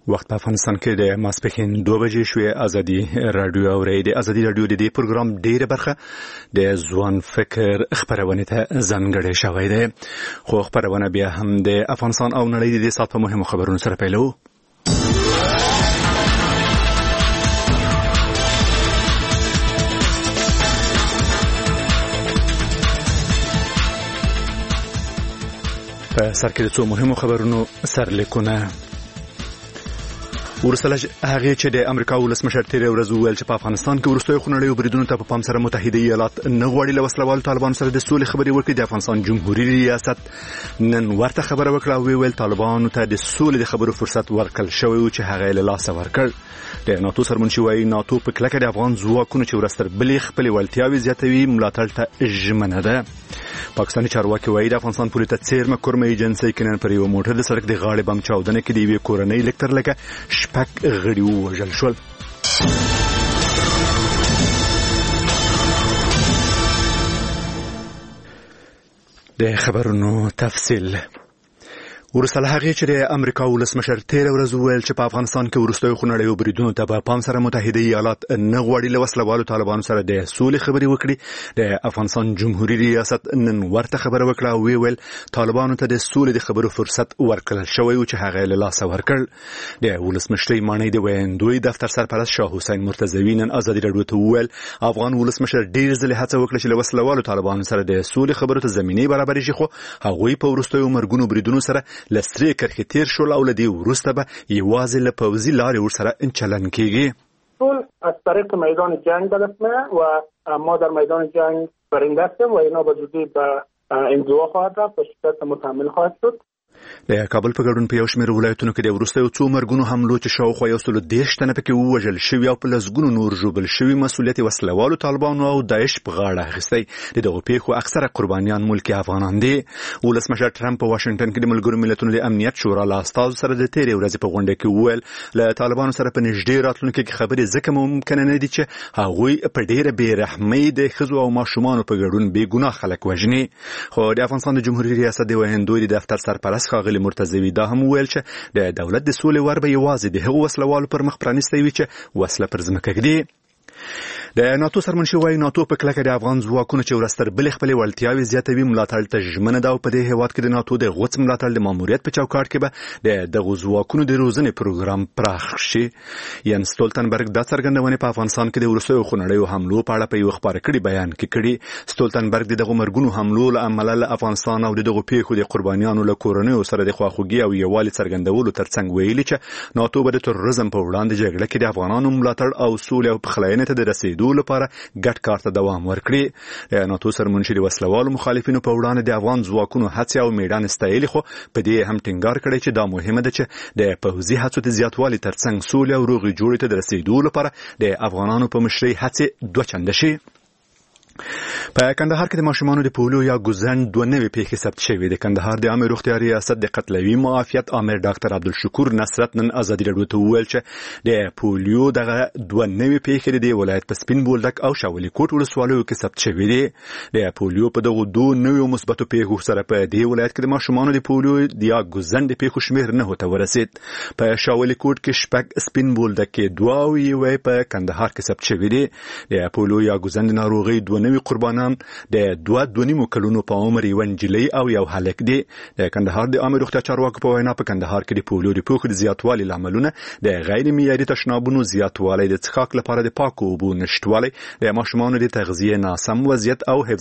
وخت په افغانستان کې د ماسپښین 2 بجې شوې. ازادي رادیو اوري د ازادي رادیو د دې پروګرام ډیره برخه د ځوان فکر خبرونه ته ځانګړې شوې ده. خو خبرونه بیا هم د افغانستان او نړۍ د سات په مهمو خبرونو سره پیلو. په سر کې د څو مهمو خبرونو سرلیکونه. ورسلج هغه چې د امریکا ولسمشر تیر ورځ ویل چې په افغانستان کې ورستوي خونړیو بریدونو ته په پام سره متحده ایالات نه غواړي له وسلوال طالبانو سره د سولې خبرې وکړي. د افغانستان جمهوریت ریاست نن ورته خبره وکړه او ویل طالبانو ته د سولې د خبرو فرصت ورکړل شوی او چې هغه له لاسه ورکړ. د ناتو سرمنشي وايي ناتو په کلکه د افغان ځواکونو چې ورستر بلې خپل ولتیاوي زیاتوي ملاتړ ته ژمنه ده. پاکستاني چارواکي وايي د افغانستان پولیس ته څیرمه کورمه ایجنسي کې نن پر یو موټر د سړک د غاړې بم چاودنه کې دی وی کورنۍ لکتر لکه شپږ غړي وژل شول. د خبرونو تفصیل. ورسره هغه چې د امریکا ولسمشر تیر ورځ ویل چې په افغانستان کې ورستوي خونړیو بریدونو ته په پام سره متحده ایالات نه غواړي له وسلوالو طالبانو سره د سولې خبرې وکړي. د افغانستان جمهوریت ریاست نن ورته خبره وکړه او ویل طالبانو ته د سولې د خبرو فرصت ورکړل شوی او چې هغه له لاسه ورکړ. د ولسمشر مانی د ویندوی دفتر سرپرست شاه حسین مرتضوی نن ازادي رادیو ته ویل افغان ولسمشر ډیر ځله هڅه وکړه چې له وسلوالو طالبانو سره د سولې خبرو ته زمينه برابر شي، خو هغوی په ورستوي مرګونو بریدونو سره لسری کرخي تیر شول او لدی ورسته به یوازې له پوځي لارې ورسره انچلن کیږي. طول از طریق میدان جنگ برسمه و ما در میدان جنگ برنده هستیم و اینا به زودی به انزوا خواهد رفت و شکست متحمل خواهد شد. د کابل په ګډون په یو شمېر ولایتونو کې د وروستیو څو مرګونو حملو چې شاوخوا 130 تنه پکې ووژل شوي او په لسګونو نور ژوبل شوي مسؤلیت وسلوالو طالبانو او داعش په غاړه اخیستی. د دغو پیښو اکثره قربانیان ملکي افغانان دي. ولسمشر ټرمپ په واشنگټن کې د ملګرو ملتونو د امنیت شورا له استازو سره د تیرې ورځې په غونډه کې وویل له طالبانو سره په نږدې راتلونکي کې خبرې ځکه ممکنه نه دي چې هغوی په ډېره بېرحمۍ د ښځو او ماشومانو په ګډون بې ګناه خلک وژني. خو د افغانستان د جمهوریت ریاست د وهندوی د دفتر سرپرست ښاغلي مرتضوی دا هم ویل چې د دولت د سولې ور به یوازې د هغو وسلوالو پر مخ پرانیستی وي چې وسله پر ځمکه ږدي. د ناتو سرمنشي وايي ناتو په کلکه د افغان ځواکونو چې ورستر بلې خپلې وړتیاوې زیاتوي ملاتړ ته ژمنه ده او په دې هېواد کې د ناتو د غوڅ ملاتړ د ماموریت په چوکاټ کې به د دغو ځواکونو د روزنې پروګرام پراخ شي. ین ستولتنبرګ دا څرګندونې په افغانستان کې د وروستیو خونړیو حملو په اړه په یو خبره کړي بیان کې کړي. ستولتنبرګ د دغو مرګونو حملو له امله له افغانستان او دغو پیښو د قربانیانو له کورنیو سره د خواخوږي او یووالي څرګندولو ترڅنګ ویلي چې ناتو به د تروریزم په وړاندې جګړه کې د افغانانو ملاتړ او سولې او پخلاینې ته د رسیدو لپاره ګډ کار ته دوام ورکړي. ناتو سرمنشي د وسلوالو مخالفینو په وړاندې د افغان ځواکونو هڅې او میدان ستایلي، خو په دې هم ټینګار کړی چې دا مهمه ده چې د پوځي هڅو د زیاتوالي ترڅنګ سولې او روغې جوړې ته د رسیدو لپاره د افغانانو په مشرۍ هڅې دوه چنده شي. په کندهار کې د ماشومانو د پولیو یا ګوزن 2 نوې پیښې ثبت شوې. د کندهار د عامه روغتیا ریاست د قتلوي معافیت امر ډاکټر عبدالشکور نصرت نن ازادي رادیو ته وویل چې د پولیو دغه 2 نوې پیښې د ولایت په سپین بولدک او شاولي کوټ ولسوالیو کې ثبت شوې دي. د پولیو په دغه 2 نوې مثبتو پیښو سره په دې ولایت کې د ماشومانو د پولیو یا ګوزن د پیښو شمېر 9 ته ورسید. په شاولي کوټ کې 6 سپین بولدک کې 2 او یو په کندهار کې ثبت شوې دي. د پولیو یا ګوزن د ناروغي 2 نوې قربانان د 2.5 کلونو په عمر یو نجلۍ او یو هلک دي. د کندهار د عامه روغتیا چارواکو په وینا په کندهار کې د پولیو د پیښو د زیاتوالي لاملونه د غیر معیاري تشنابونو زیاتوالی، د څښاک لپاره د پاکو اوبو نشټوالی، د ماشومانو د تغذیه ناسم وضعیت او حفظ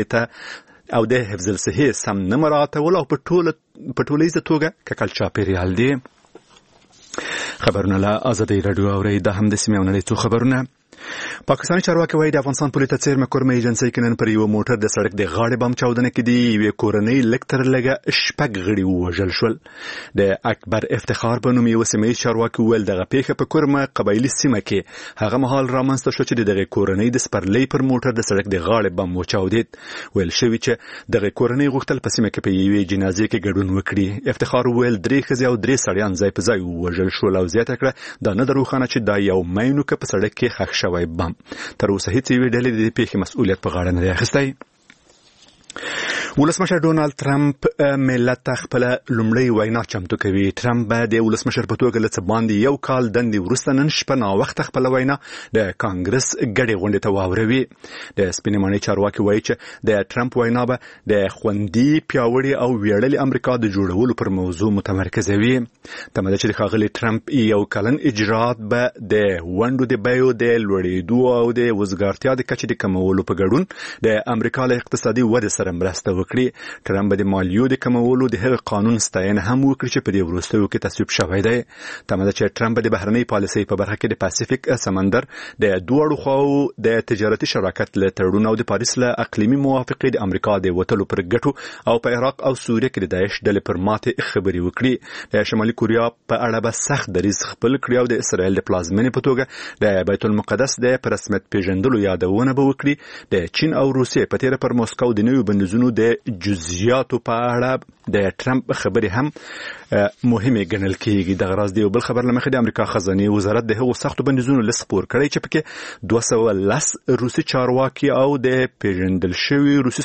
الصحه سم نه مراعاتول او په ټولیزه توګه ککل چاپیریال دي. خبرونه له ازادي رادیو اوري د هم د سیمې او نړۍ څخه خبرونه. پاکستاني چارواکي وايي د افغانستان پولیس ته څیرمه کورمه ایجنسي کې نن پر یو موټر د سړک د غاړې بم چاودنه کې دی یوې کورنۍ لکتر لګه شپږ غړي وژل شول. د اکبر افتخار په نوم یو سیمه چارواکي ویل دغه پیښه په کورمه قبایلی سیمه کې هغه مهال رامنځته شو چې دغه کورنۍ د سپرلۍ پر موټر د سړک د غاړې بم وچاودید. ویل شوی چې دغه کورنۍ غوښتل په سیمه کې په یوې جنازې کې ګډون وکړي. افتخار ویل 3 ښځې او 3 سړیان ځای په ځای وژل شول او زیاته کړه دا نه دروخانه چې دا یو مینو کې په سړک کې ښخ شوی بم. تر اوسه هیڅ یوې ډلې د پیښې مسؤلیت په غاړه نه دی اخیستی. ولسمشر ډونالد ټرمپ ملت خپل لومړی وینا چمتو کوي. ټرمپ به د ولسمشر په توګه له باندې یو کال دندې وروسته نن شپه ناوخته خپل وینا د کانګرس ګډې غونډې ته واوروي. د سپینې ماڼۍ چارواکي وایي چې د ټرمپ وینا به د خوندي پیاوړي او ویاړلې امریکا د جوړولو پر موضوع متمرکزه وي. تمه ده چې ښاغلي ټرمپ یو کلن اجرات به د ونډو د بیو د لوړېدو او د وزګارتیا د کچې د کمولو په ګډون د امریکا له اقتصادي ودې سره مرسته وکړي. ټرمپ د مالیو د کمولو د هغه قانون ستاینه هم وکړي چې په دې وروستیو کې تصویب شوی دی. تمه ده چې ټرمپ د بهرنۍ پالیسۍ په برخه کې د پاسفیک سمندر د دوړو خواو د تجارتي شراکت له تړون او د پاریس له اقلیمي موافقې د امریکا د وټلو پر ګټو او په عراق او سوریه کې د داعش ډلې پر ماتې خبري وکړي. د شمالي کوریا په اړه به سخت دریځ خپل کړی او د اسرائیل د پلازمینې په توګه د بیت المقدس د رسمیت پیژندلو یادونه به وکړي. د چین او روسیې په تیره پر موسکو د نویو بندیزونو د جزئیاتو په اړه د ټرمپ خبرې هم مهمه ګڼل کېږي. د غراض دی بل خبر لمخې د امریکا خزانه وزارت د هغو سختو بندیزونو لیست خپور کړی چې پکې 210 روسي چارواکي او د پیژندل شوی روسي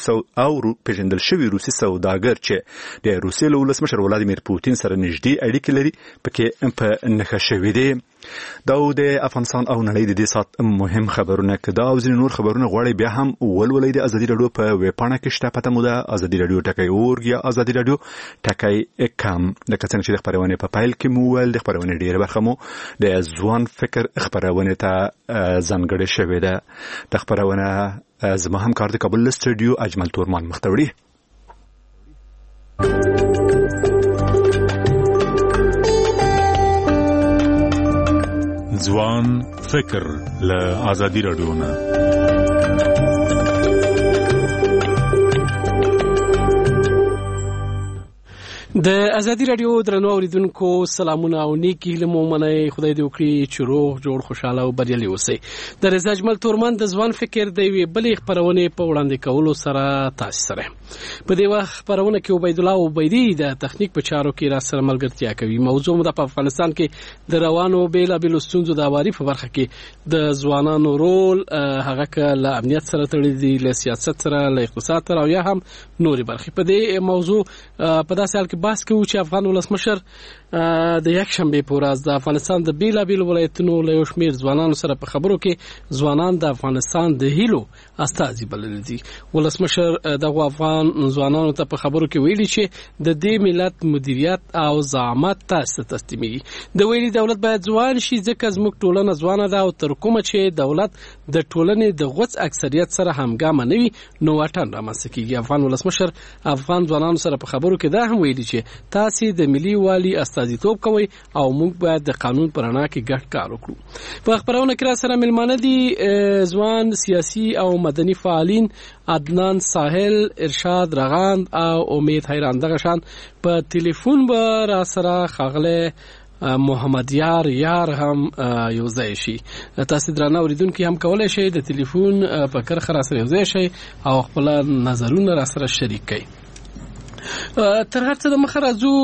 سوداګر چې د روسیې له ولسمشر ولادیمیر پوتین سره نږدې اړیکې لري پکې په نښه شوی دی. دا د افغانستان او نړۍ د دې سات مهم خبرونه کده او ځینې نور خبرونه غواړي بیا هم ولولئ د ازادي رادیو په ویب پاڼه کې شته. پته مو ده ازادي رادیو ټکی اورګ یا ازادي رادیو ټکی کم. لکه څنګه چې د خبرونه په پایل کې مو ول د خبرونه ډیره برخه مو د ځوان فکر خبرونه ته ځانګړې شوې ده. د خبرونه زما همکار د کابل استودیو اجمل تورمان مختوری. ځوان فکر له ازادي رادیو نه. د ازادي رادیو درنو اوریدونکو سلامونه او نیکی هیله مو منئ. خدای دې وکړي چې روغ جوړ خوشاله او بریالي اوسئ. د رضا اجمل تورمان د ځوان فکر د وی بلې خبرونه په وړاندې کولو سره تاسو سره په دې وخت خبرونه کې عبید الله عبیدی د تخنیک په چارو کې را سره ملګرتیا کوي. موضوع د افغانستان کې د روانو بیلابېلو ستونزو د اواري په برخه کې د ځوانانو رول هغه ک له امنیت سره تړلې دي، له سیاست سره، له اقتصاد سره او یا هم نورې برخې. په دې موضوع په داسې حال کې بحث کوو چې افغان ولسمشر د یک شنبه په ورځ د افغانستان د بیلابېلو ولایتونو له یو شمېر ځوانانو سره په خبرو کې ځوانان د افغانستان د هیلو استازي بلل دي. ولسمشر دغه افغان ځوانانو ته په خبرو کې ویلي چې د دې ملت مدیریت او زعامت تاسو تسلیمي. د ویلي دولت باید ځوان شي ځکه زموږ ټولنه ځوانه ده او تر کومه چې دولت د ټولنې د غوڅ اکثریت سره همګام نه وي نو واټن رامنځته کیږي. افغان ولسمشر افغان ځوانانو سره په خبرو کې دا هم ویلي چې تاسو د ملي والي استازیتوب کوئ او موږ باید د قانون پر رڼا کې ګډ کار وکړو. په خبرونه کې را سره ملمانه دي ځوان سیاسي او مدني فعالین عدنان ساحل، ارشاد رغاند او امید حیران. دغه شان په ټلیفون به را سره خاغله محمد یار هم یو ځای شي. تاسو درنه اوریدونکو هم کولای شئ د ټلیفون په کرخه را سره یو ځای شئ او خپل نظرونه را سره شریک کړئ. تر هر څه د مخه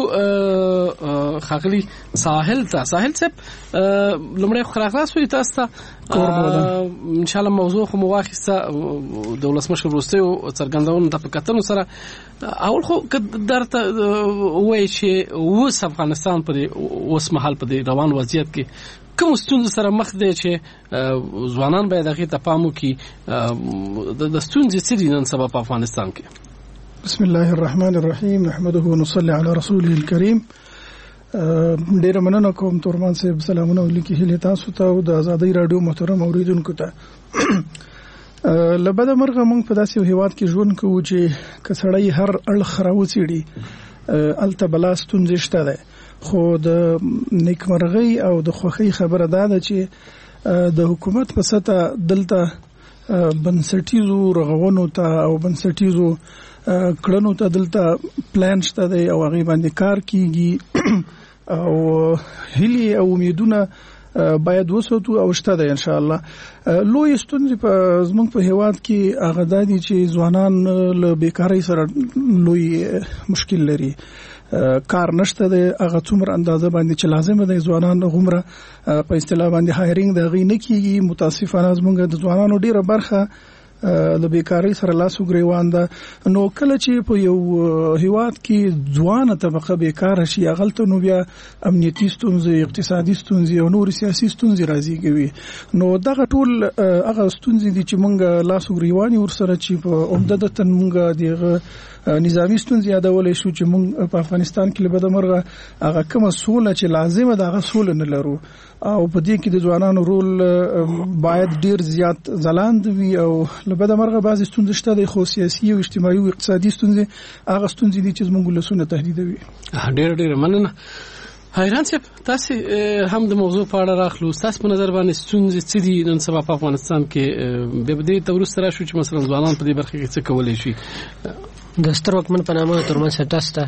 راځو خاغلی ساحل ته. ساحل صاحب لمړی خراغلاس وي تاسو ته ان شاء الله موضوع خو مواخصه د ولسمشر وروستیو څرګندونو ته په کتنو سره اول خو درته وایي چې اوس افغانستان په اوس مهال په روان وضعیت کې کوم ستونزې سره مخ دي چې ځوانان باید هغې ته پام وکړي. د ستونزې څه دي نن سبا په افغانستان کې؟ بسم الله الرحمن الرحیم نحمده ونصلي على رسوله الكريم. ډیر مننه کوم تورمان صاحب، سلامونه ولیکي هله تاسو ته او د ازادي رادیو محترم اوریدونکو ته. لبد مرغه موږ په داسې هیواد کې ژوند کوو چې کسړی هر اړخ راوڅېړي الته بلاستون زشته ده، خو د نیکمرغي او د خوخي خبره ده چې د حکومت په سطح دلته بنسټیزو رغونو ته او بنسټیزو کړنو ته دلته پلان شته دی او هغه باندې کار کیږي او هلي او امیدونه باید وسوتو او شته دی ان شاء الله. لوی ستونزې په زموږ په هیواد کې هغه دادي چې ځوانان له بیکاری سره لوی مشکل لري. کار نشته دی هغه څومره اندازه باندې چې لازم دی ځوانان غومره په اصطلاح باندې هایرینګ د غي نه کیږي. متاسفانه زموږ د ځوانانو ډیره برخه د بیکاری سره لاس وګریوان ده. نو کله چې په یو هیواد کې ځوانه طبقه بیکار شي غلطه نو بیا امنیتي ستونزې، اقتصادي ستونزې او نور سیاسي ستونزې راځي کوي. نو دغه ټول هغه ستونزې دي چې مونږ لاس وګریوان ورسره چې په عمدتاً مونږ دغه نظامی ستونزې یادولې شو چې مونږ په افغانستان کې لبد مرغه هغه کومه سوله چې لازمه ده هغه سوله نه لرو، او په دې کې د ځوانانو رول باید ډیر زیات ځلاند وي. او لبد مرغه بعضی ستونزې شته د خو سیاسي او اجتماعي او اقتصادي ستونزې هغه ستونزې دي چې زموږ ولسونه تهدیدوي. ډیر مننه. حیران صاحب، تاسو هم د موضوع په اړه راخلو، تاسو په نظر باندې ستونزې څه دي نن سبا په افغانستان کې؟ به دې تورست راشو چې مثلا ځوانان په دې برخه کې څه کولای شي؟ د ستر وکمن په نامه ترمن سټاسته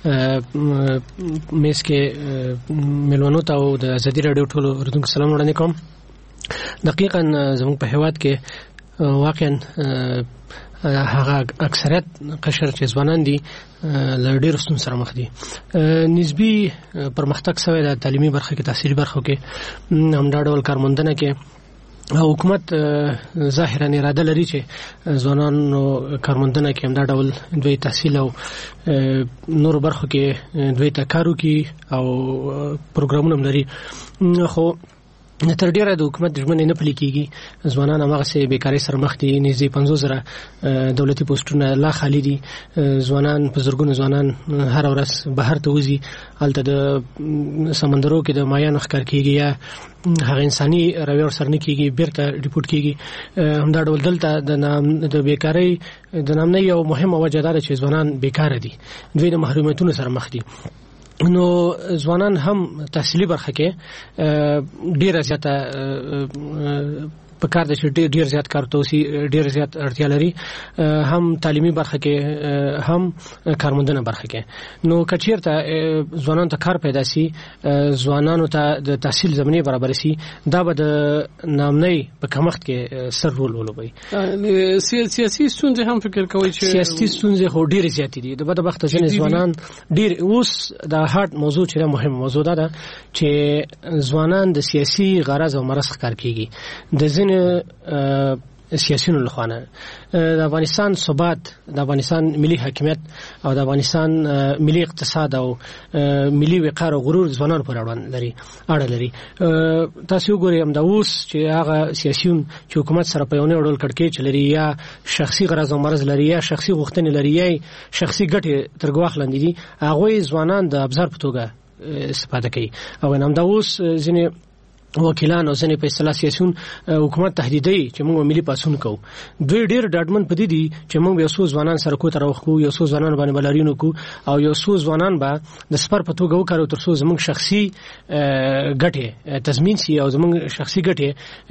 میس کې ملونو ته او د ازادي رادیو ټولو اوریدونکو سلام وړاندې کوم. دقیقاً زموږ په هیواد کې واقعاً هغه اکثریت قشر چې ځوانان دي له ډېرو ستونزو سره مخ دي. نسبي پرمختګ شوی د تعلیمي برخه کې، تحصیلي برخو کې، همدا ډول کارموندنه کې حکومت ظاهرا اراده لري چې ځوانانو کارموندنه کې همدا ډول دوی تحصیل او نور برخو کې دوی ته کار وکړي او پروګرامونه لري. خو تر ډیره د حکومت د ژمنې نه پلي کېږي. ځوانان هماغسې بیکارۍ سره مخ دي. نږدې 50,000 دولتي پوسټونه لا خالي دي. ځوانان په زرګونو ځوانان هر ورځ بهر ته وځي، هلته د سمندرو کې د مایانو ښکار کېږي یا هغه انساني رویه ورسره نه کېږي، بیرته ریپورټ کېږي. همدا ډول دلته د بیکارۍ د نامنۍ یو مهمه وجه دا ده چې ځوانان بیکاره دي، دوی د محرومیتونو سره مخ دي. نو ځوانان هم تحصیلي برخه کې ډیره زیاته په کار د ډیر زیات کار توسي، ډیر زیات اړتیا لري، هم تعلیمي برخه کې هم کارموندنه برخه کې. نو کچیرته ځوانانو ته کار پیدا سي، ځوانانو ته د تحصیل زمینه برابر سي، دا به د نامنۍ په کمښت کې سر رول ولوبي. سیاسي ستونزې هم فکر کوي چې سیاسي ستونزې خو ډیر زیات دي. د بدبخت ځینې ځوانان ډیر اوس د هارت موضوع چې مهمه موضوع ده چې ځوانان د سیاسي غرض او مرض ښکار کیږي. د ځینې سیاسيونو لخوانه د افغانستان ثبات، د افغانستان ملي حاکمیت او د افغانستان ملي اقتصاد او ملي وقار او غرور ځوانانو پر اړه لري. تاسو وګورئ هم دا اوس چې هغه سیاسيون چې حکومت سره په یو نه ډول کړکېچ لري یا شخصي غرض او مرز لري یا شخصي غوښتنې لري یا شخصي ګټې تر ګواښ لاندې دي، هغه ځوانان د ابزار په توګه استفاده کوي. او هم دا اوس ځینې وکیلان او ځینې په اصطلاح سیاسيون حکومت تهدیدوي چې موږ ملي پاسون کوو. دوی ډېر ډاډمن پدې دي چې موږ یو څو ځوانان سره کوته راوخو، یو څو ځوانان باندې بلارینو کو او یو څو ځوانان به د سپر په توګه وکړو تر څو زموږ شخصي ګټې تضمین شي او زموږ شخصي ګټې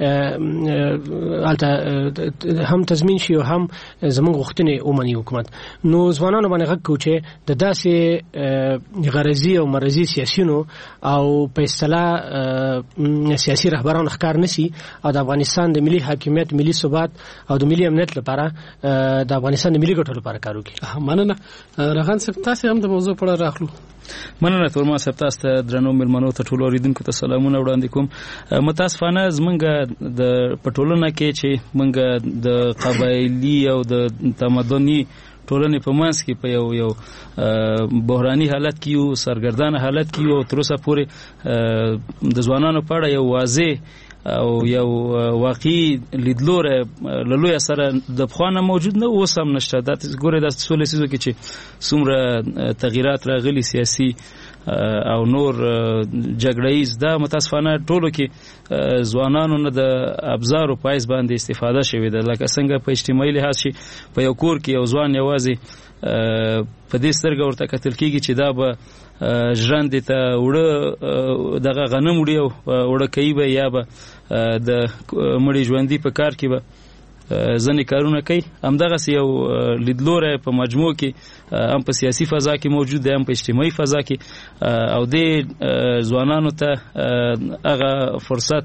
الته هم تضمین شي او هم زموږ غوښتنې ومني حکومت. نو ځوانانو باندې غږ کوو چې د داسې غرضي او مرضي سیاسيونو او په اصطلاح سیاسي رهبران ښکار نشي او د افغانستان د ملي حاکمیت، ملي ثبات او د ملي امنیت لپاره د افغانستان د ملي ګټو لپاره کار وکړي. مننه. رغان صاحب، تاسو هم د موضوع په اړه راخلو. مننه تورما صاحب، تاسو ته درنو ملمنو ته ټول اوریدونکو ته سلامونه وړاندې کوم. متاسفانه زمونږ د پټولونه کې چې مونږ د قبایلی او د تمدني ټولنې په منځ کې په یو بحراني حالت کې یو، سرګردانه حالت کې یو. تر اوسه پورې د ځوانانو په اړه یو واضح او یو واقعي لیدلوری له لویه سره د پخوانه موجود نه، اوس هم نشته. دا ګورئ د څو لسیزو کې چې څومره تغییرات راغلي سیاسي او نور جګړه‌ایز، دا متاسفانه ټولو کې ځوانانو نه د ابزارو په حیث باندې استفاده شوې ده. لکه څنګه په اجتماعي لحاظ چې په یو کور کې یو ځوان یوازې په دې سترګه ورته کتل کېږي چې دا به ژرندې ته وړه دغه غنم وړي او وړه کوي به یا به د مړي ژوندي په کار کې به ځنې کارونه کوي. همدغسې یو لیدلوری په مجموع کې هم په سیاسي فضا کې موجود دی، هم په اجتماعي فضا کې، او دې ځوانانو ته هغه فرصت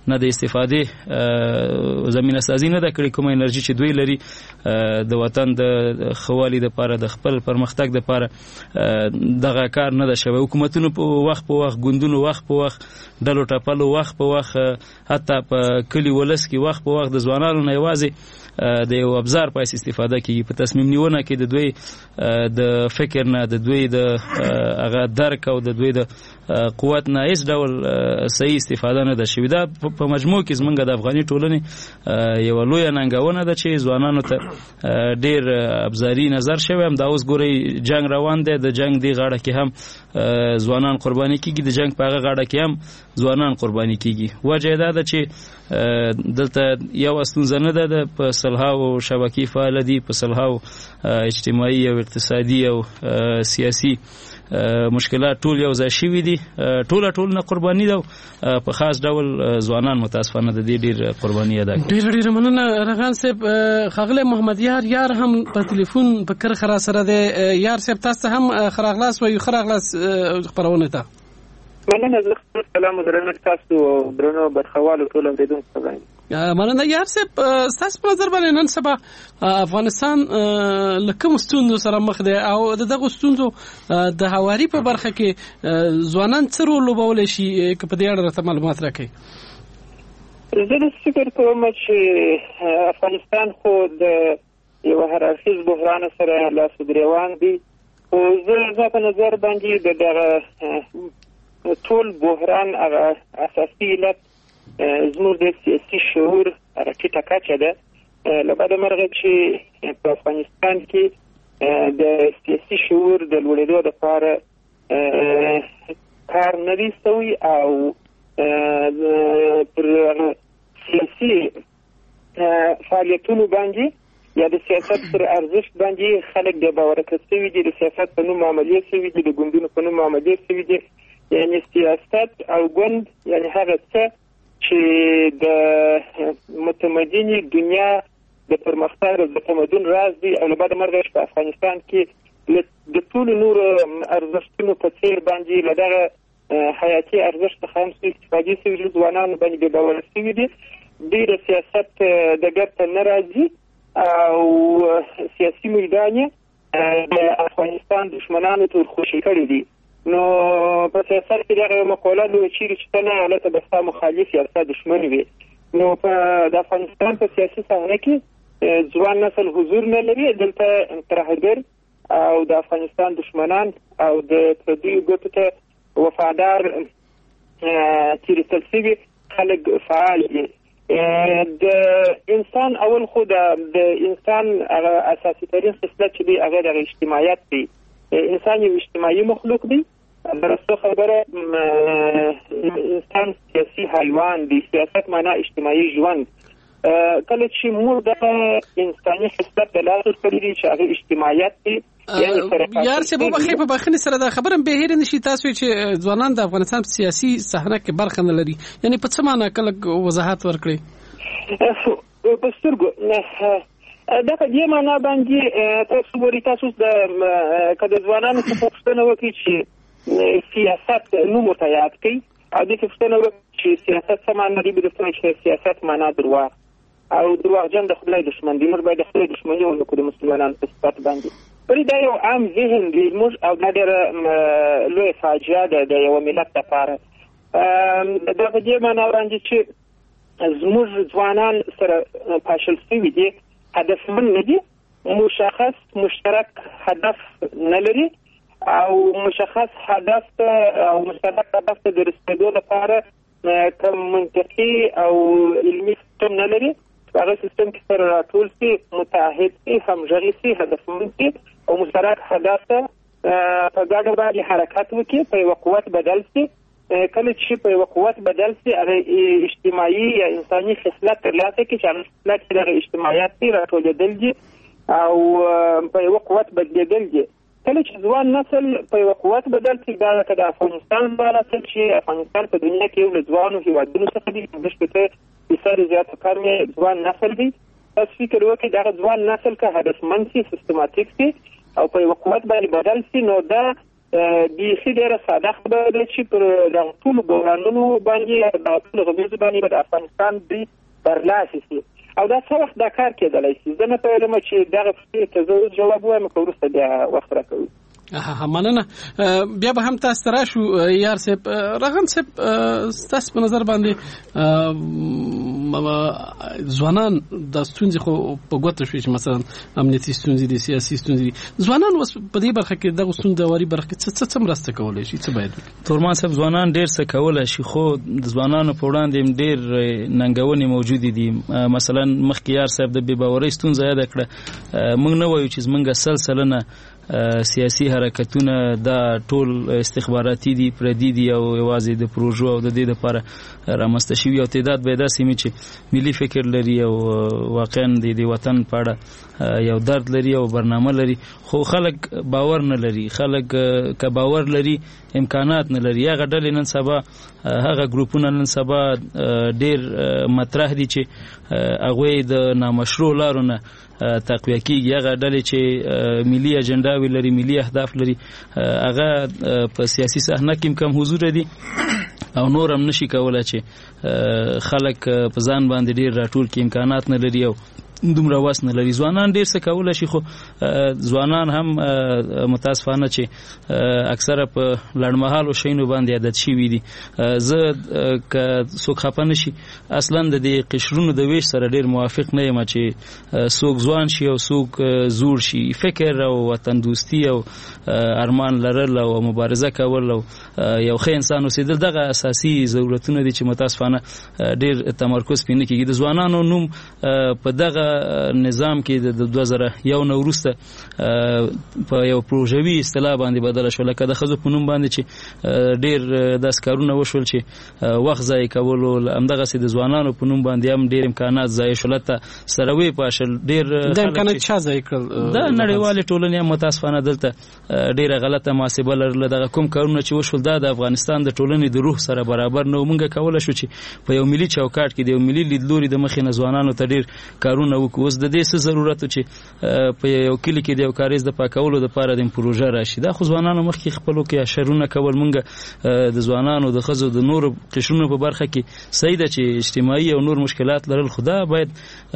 نه د استفادې زمينه سازي نه د کړې کوم انرژي چې دوی لري د وطن د خوالي د لپاره د خپل پرمختګ د لپاره دغه کار نه د شوی. حکومتونو په وخت ګوندونو وخت په وخت ډلو ټاپلو وخت په وخت حتی په کلی ولس کې وخت په وخت د ځوانانو نه یوازې د یو ابزار پایس استفاده کوي په تصمیم نیونه کې د دوی د فکر نه د دوی د هغه درک او د دوی د قوت نه هیڅ ډول صحیح استفاده نه ده شوې. دا په مجموع کې زمونږ د افغاني ټولنې یو لوی ننګونه ده چې ځوانانو ته ډېر ابزاري نظر شوی. هم دا اوس ګوري جنگ روان دی، د جنگ دی غاړه کې هم ځوانان قرباني کیږي، د جنگ په هغه غاړه کې هم ځوانان قرباني کیږي. وجه دا ده چې دلته یو ستونزه نه ده په صلحاو شبکې فعال دي، په صلحاو اجتماعي او اقتصادي او سیاسي مشکلات ټول یو ځای شوي دي، ټول نه قرباني ده په خاص ډول ځوانان متاسفانه د دې ډیر قرباني ادا کوي. ډیر مننه رغان صاحب. خاغله محمد یار هم په ټلیفون په کرخه را سره ده. یار صاحب تاسو هم خراغلاس و یو خراغلاس خبرونه ته مننه. زه سلام درنه تاسو درنو برخوالو ټول اوریدونکو ته مننه. یار صاحب تاسو په نظر باندې نن سبا افغانستان لکه مستوندو سره مخ دی او دغه ستوندو د هواري په برخه کې ځوانان څه رول لوبول شي که په دې اړه معلومات راکړي؟ زه د فکر کوم چې افغانستان خو د یو هرارخیز بحران سره لاس ګریوان دی او زه په نظر باندې دغه ټول بحران هغه اساسي علت زموږ د سیاسي شعور راټیټه کچه ده. له بعد مرغه چې په افغانستان کې د سیاسي شعور د لوړېدو لپاره کار نه دی شوی او پر سیاسي فعالیتونو باندې یا د سیاست پر ارزښت باندې خلک د باور کړی دي، د سیاست په نوم عملیات شوی دي، د ګوندونو په نوم عملیات شوی دي. یعنی سیاست او ګوند یعنی هغه څه چې د متمدنې دنیا د پرمختګ او د تمدن راز دی او له بعد مرغه په افغانستان کې د ټول نور ارزښتونو په څیر باندې له دغه حیاتي ارزښت څخه هم استفاده شوي ځوانان باندې د باور شوي دي. ډېر سیاست د ګټه نه راځي او سیاسي میدان د افغانستان دشمنانو تر خوشي کړی دي. نو په سیاست کې دغه مقوله نو چې نه حالت به ستا مخالف یا ستا دشمن وي. نو په د افغانستان په سیاسي صحنه کې ځوان نسل حضور نه لري. دلته ترهګر او د افغانستان دشمنان او د پردیو ګټو ته وفادار تیرېدل شوي خلک فعال دي. د انسان اول خو د انسان هغه اساسي تاریخ خصلت چې دی هغه د اجتماعیت دی. انسان یو اجتماعي مخلوق دی. درسته خبره انسان سیاسي حیوان دی. سیاست معنا اجتماعي ژوند. کله چې موږ د انساني خصلت د لاسه کړی دی چې هغه اجتماعیت دی. یار څه په بخې په بخنه سره دا خبره به هیر نشي تاسو چې ځوانان د افغانستان سیاسي صحنه کې برخه نه لري. یعنی په څه معنی کله وضاحت ورکړي؟ په سترګو دا په دې معنا باندې تاسو ورته تاسو د کله ځوانانو په پوښتنه وکړي چې سیاست نو متعهد کوي او د پوښتنه وکړي چې سیاست څه معنی دی. به چې سیاست معنا درواغ او دروغجن د خدای دشمن دی. موږ باید د خدای دشمنی ونکړو د مسلمانانو په صفات باندې. پرې دا یو عام ذهن دی موږ او دا ډېر لوی فاجعه ده د یو ملت لپاره. دا په دې معنا باندې چې زموږ ځوانان سره پاشل شوي دي، هدفمن نه دي، مشخص مشترک هدف نه لري او مشخص هدف او مشترک هدف ته د رسیدو لپاره کوم منطقي او علمي سیستم نه لري. هغه سیستم کې سره راټول شي، متعهد شي، همغږي شي، هدفمن شي او مشترک هدف ته په ګډه باندې حرکت وکړي، په یو قوت بدل شي. کله چې په یو قوت بدل شي هغه اجتماعي یا انساني خصلت ترلاسه کړي چې هغه خصلت د اجتماعیت راټولېدل دي او په یو قوت بدلېدل دي. کله چې ځوان نسل په یو قوت بدل شي دا د افغانستان بالا چې افغانستان په دنیا کې یو ځوانو هیوادونو څخه دی چې سره زیات کار مې ځوان نسل دی. تاسو فکر وکړئ دا ځوان نسل که هدفمند شي، سیستماتیک شي او په یو قوت باندې بدل شي نو دا بیخي ډېره ساده خبره ده چې پر دغه ټولو بحرانونو باندې دغه ټولو غمیزو باندې به د افغانستان دوی برلاسي شي او دا څه وخت دا کار کېدلی شي. زه نه پوهېدم چې دغه پوښتنې ته زه جواب ووایم که وروسته بیا وخت راکوي. مننه. بیا به هم تاسو ته راشو یار صاحب. راغم صاحب ستاسو په نظر باندې ځوانان د ستونزې خو په ګوته شوي چې مثلا امنیتي ستونزې دي، سیاسي ستونزې دي، ځوانان اوس په دې برخه کې دغه ستونزهواري برخه کې څه مرسته کولی شي، څه باید وکړي؟ تورمان صاحب ځوانان ډېر څه کولی شي خو د ځوانانو په وړاندې ډېر ننګونې موجودې دي. مثلا مخکې یار صاحب د بې باورۍ ستونزه یاده کړه. موږ نه وایو چې زموږ 100% سیاسي حرکتونه دا ټول استخباراتي دي، پردي دي او یوازې د پروژو او د دې لپاره رامنځته شوي او تعداد به داسې وي چې ملي فکر لري او واقعا د وطن په اړه یو درد لري او برنامه لري، خو خلک باور نه لري. خلک که باور لري امکانات نه لري. هغه ډلې نن سبا هغه ګروپونه نن سبا ډېر مطرح دي چې هغوی د نامشروع لارو نه تقویه کیږي. هغه ډلې چې ملي اجنډاوي لري، ملي اهداف لري، هغه په سیاسي صحنه کې کم حضور دي او نور هم نشي کولای چې خلک په ځان باندې ډېر راټول کې امکانات نه لري او دومره وس نه لري. ځوانان ډېر څه کولی شي خو ځوانان هم متاسفانه چې اکثره په لنډمهالو شیانو باندې عادت شوي دي. زه که څوک خفه نه شي اصلا د دې قشرونو د ویش سره ډېر موافق نه یم چې څوک ځوان شي او څوک زوړ شي. فکر او وطن دوستي او ارمان لرل او مبارزه کول او یو ښه انسان اوسېدل دغه اساسي ضرورتونه دي چې متاسفانه ډېر تمرکز پې نه کېږي. د ځوانانو نوم په دغه نظام کې د 2001 نه وروسته په یو پروژوي اصطلاح باندې بدله شو، لکه د ښځو په نوم باندې چې ډېر داسې کارونه وشول چې وخت ضایع کولو. همدغسې د ځوانانو په نوم باندې هم ډېر امکانات ضایع شول. هلته سره وپاشل ډېر د امکانات چا ضایع کړل؟ د نړیوالې ټولنې هم متاسفانه دلته ډېره غلطه محاسبه لرله. دغه کوم کارونه چې وشول دا د افغانستان د ټولنې د روح سره برابر نه و. موږ کولی شو چې په یو ملي چوکاټ کې د یو ملي لیدلوري د مخې نه ځوانانو ته ډېر کارونه وکړو. اوس د دې څه ضرورت چې په یو کلي کې د یو کاریز د پاکولو دپاره د پروژه راشي. دا خو ځوانانو مخکې خپلو کې اشرونه کول. موږ د ځوانانو د ښځو د نورو قشرونو په برخه کې صحیح ده چې اجتماعي او نور مشکلات لرل، خو دا باید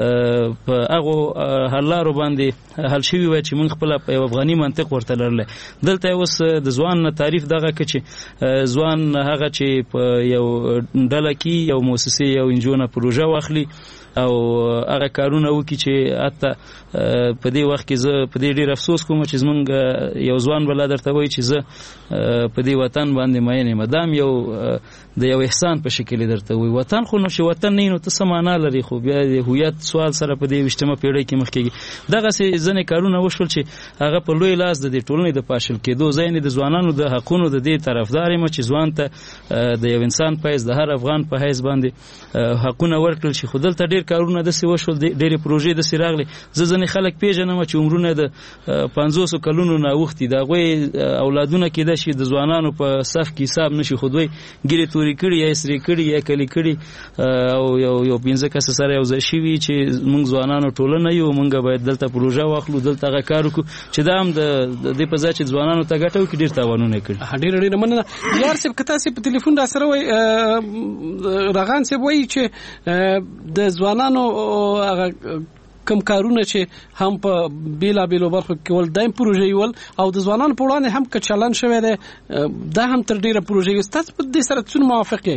په هغو حل لارو باندې حل شوي وای چې موږ خپله په یو افغاني منطق ورته لرلی. دلته اوس د ځوان نه تعریف دغه که چې ځوان هغه چې په یو ډله کې یو مؤسسې یو انجو نه پروژه واخلي او هغه کارونه وکړي چې حتی په دې وخت کې زه په دې ډېر افسوس کوم چې زمونږ یو ځوان بلا درته وایي چې زه په دې وطن باندې مین یم. دا هم یو د یو احسان په شکل درته وایي. وطن خو نو چې وطن نه وي نو ته څه معنا لري؟ خو بیا د هویت سوال سره په دې 20مه پیړۍ کې مخ کېږي. دغسې ځینې کارونه وشول چې هغه په لوی لاس د دې ټولنې د پاشل کېدو. زه یعنې د ځوانانو د حقونو د دې طرفدار یم چې ځوان ته د یو انسان په حیث د هر افغان په حیث باندې حقونه ورکړل شي. خو دلته ډېر کارونه داسې وشول، ډېرې پروژې داسې راغلې. زه ځینې خلک پېژنم چې عمرونه د 50 کلونو نه اوښتي، د هغوی اولادونه کېدای شي د ځوانانو په صف کې حساب نشي، خو دوی ګیرې تورې کړي یا سرې کړي یا کلي کړي او یو 15 کسه سره یو ځای شوي چې موږ ځوانانو ټولنه یو، موږ باید دلته پروژه واخلو، دلته هغه کار وکړو چې دا هم د دې په ځای چې ځوانانو ته ګټه وکړي ډېر تاوانونه یې کړي. ډېره مننه. یار صاحب که تاسې په تلیفون را سره وای راغان صاحب وایي چې د ځوانانو هغه کم کارونه چې هم په بیلابیلو برخو کې ول دایم پروژې ول او د ځوانانو په وړاندې هم که چلن شوی دی دا هم تر ډېره پروژې. تاسو په دې سره څومره موافق یئ؟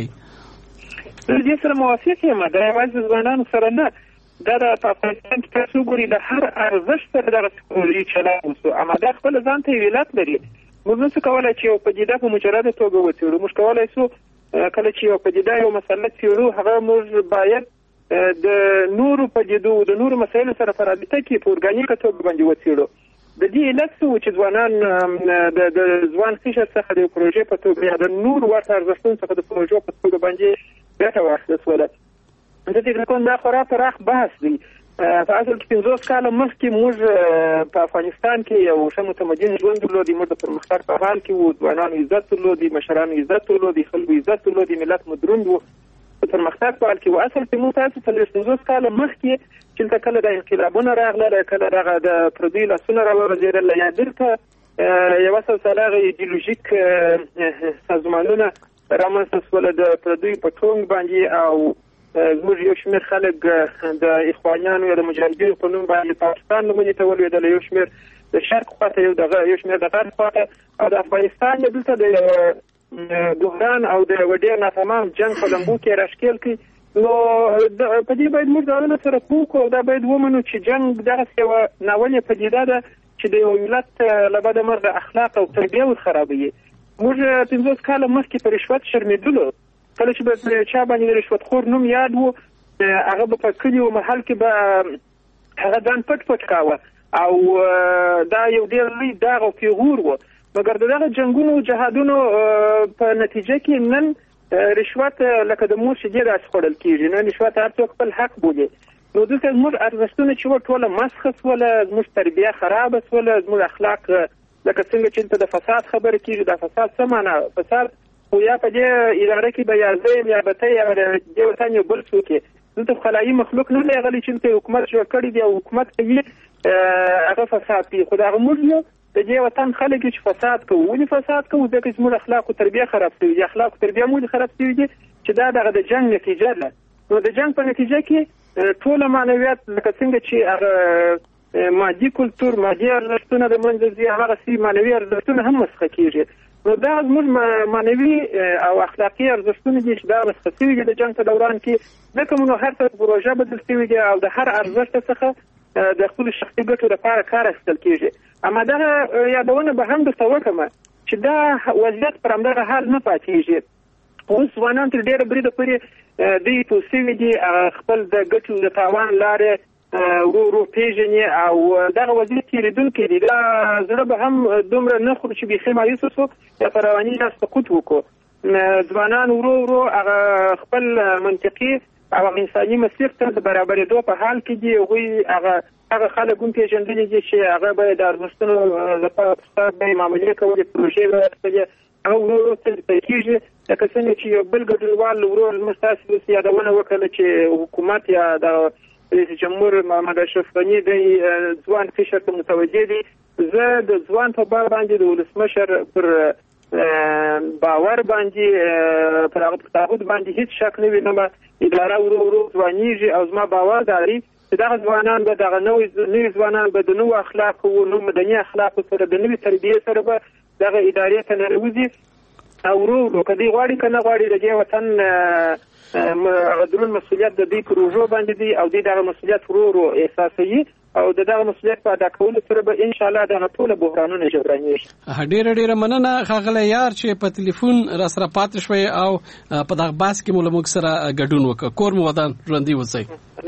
دې سره موافق یم. دا یوازې ځوانانو سره نه، دا د افغانستان کې تاسو ګورئ د هر ارزښت سره دغه پروژې چلن وسو. اما دا خپل ځان ته علت لري. موږ نشو کولی چې یو پدیده په مجرده توګه وڅېړو. موږ کولی شو کله چې یو پدیده یو مسله څېړو هغه موږ باید د نورو پدیدو د نورو مسایلو سره په رابطه کې په ارګانیکه توګه باندې وڅېړو. د دې علت څه و چې ځوانان د ځوان قشر څخه د پروژې په توګه یا د نورو ورته ارزښتونو څخه د پروژو په توګه باندې ګټه واخیستله. زه فکر کوم دا خورا پراخ بحث دی. په اصل کې 50 کاله مخکې موږ په افغانستان کې یو ښه متمدن ژوند درلودی. موږ د پرمختګ په حال کې وو، ځوانانو عزت درلودی، مشرانو عزت درلودی، خلکو عزت درلودی، ملت مو دروند و په پرمختګ په حال کې وو. اصل کې موږ تاسو ته 50 کاله مخکې چې کله د انقلابونه راغله، کله دغه د پردیو لاسونه راوغځېدل، یا بیرته یو سلسله ایدئولوژیک سازمانونه رامنځته شول د پردیو په ټونګ باندې او زموږ یو شمېر خلک د اخوانیانو یا د مجاهدینو په نوم باندې پاکستان نومونې ته ولوېدل، یو شمېر د شرق خواته، یو شمېر د غرب خواته، او د افغانستان دلته د بحران او د یو ډېر ناتمام جنګ په لمبو کې راښکېل کړي. نو په دې باید موږ ځانونه سره پوه کړو او دا باید ومنو چې جنګ دغسې یوه ناولې پدیده ده چې د یو ملت له بده مرغه اخلاق او تربیه ورخرابوي. موږ 50 کاله مخکې په رشوت شرمېدلو، کله چې به پر چا باندې د رشوتخور نوم یاد و، هغه به په کلي و محل کې به هغه ځان پټ پټ کاوه او دا یو ډېر لوی داغ او پیغور و. مګر د دغه جنګونو جهادونو په نتیجه کې نن رشوت لکه د مور شیدې داسې خوړل کېږي، نن رشوت هر څوک خپل حق بولي. نو دلته زموږ ارزښتونه چې وه ټوله مسخه شوله، زموږ تربیه خرابه شوله، زموږ اخلاق لکه څنګه چې دلته د فساد خبره کېږي، دا فساد څه معنا؟ فساد خو یا په دې اداره کې به یا زه یم یا به ته یا د دې وطن یو بل څوک یې. دلته خلایي مخلوق نه دی راغلی چې دلته حکومت جوړ کړی دی او حکومت کوي هغه فساد کوي. خو د هغه موږ یو د دې وطن خلک چې فساد کوو. ولې فساد کوو؟ ځکه چې موږ اخلاق او تربیه خراب شوي دي. اخلاق او تربیه موږ خراب شوي دي چې دا دغه د جنګ نتیجه ده. نو د جنګ په نتیجه کې ټوله معنویات لکه څنګه چې هغه مادي کلتور، مادي ارزښتونه د منځه ځي، هغسې معنوي ارزښتونه هم مسخه کېږي. نو دا زموږ معنوي او اخلاقي ارزښتونه دي چې دا مسخه شوي دي د جنګ په دوران کې. ځکه موږ هر څه پروژه بدل شوي دي او د هر ارزښت څخه د خپل شخصي ګټو لپاره کار اخیستل کېږي. اما دغه یادونه به هم درته وکړم چې دا وضعیت پر همدغه حال نه پاتېږي. اوس ځوانان تر ډېره بریده پورې دوی پوه شوي دي خپل د ګټو د تاوان لارې ورو ورو پېژني او دغه وضعیت تېرېدونکی دی. دا زړه به هم دومره نه خورو چې بیخي مایوسه شو یا په رواني لاس سقوط وکړو. ځوانان ورو ورو هغه خپل منطقي او انساني مسیر ته د برابرېدو په حال کې دي. هغوی هغه خلک هم پېژندلي دي چې هغه به د ارزښتونو لپاره به معاملې کولې، پروژې به خپلې هغه ورو ورو ترسره کېږي. لکه څنګه چې یو بل ګډونوال ورو زموږ تاسې اوس یادونه وکړله چې حکومت یا د رئیس جمهور محمد اشرف غني دی ځوان فشر ته متوجه دي. زه د ځوان په باب باندې د ولسمشر پر باور باندې پر هغه تعهد باندې هیڅ شک نه وینم. اداره ورو ورو ځوانېږي او زما باور داري چې دغه ځوانان به دغه نوي ځوانان به د نوو اخلاقو، نوو مدني اخلاقو سره، د نوې تربیې سره به دغه ادارې ته ننوځي او ورو ورو که دوی غواړي که نه غواړي د دې وطن هغه دروند مسؤلیت د دوی پر اوږو باندې دی او دوی دغه مسؤلیت ورو ورو احساسوي او د دغه مسؤلیت په ادا کولو سره به انشاءالله دغه ټوله بحرانونه جبرانېږي. ډېره مننه ښاغلی یار چې په تلیفون را سره پاتې شوی او په دغه بحث کې مو له موږ سره ګډون وکړ. کور مو ودان ژوندي اوسئ.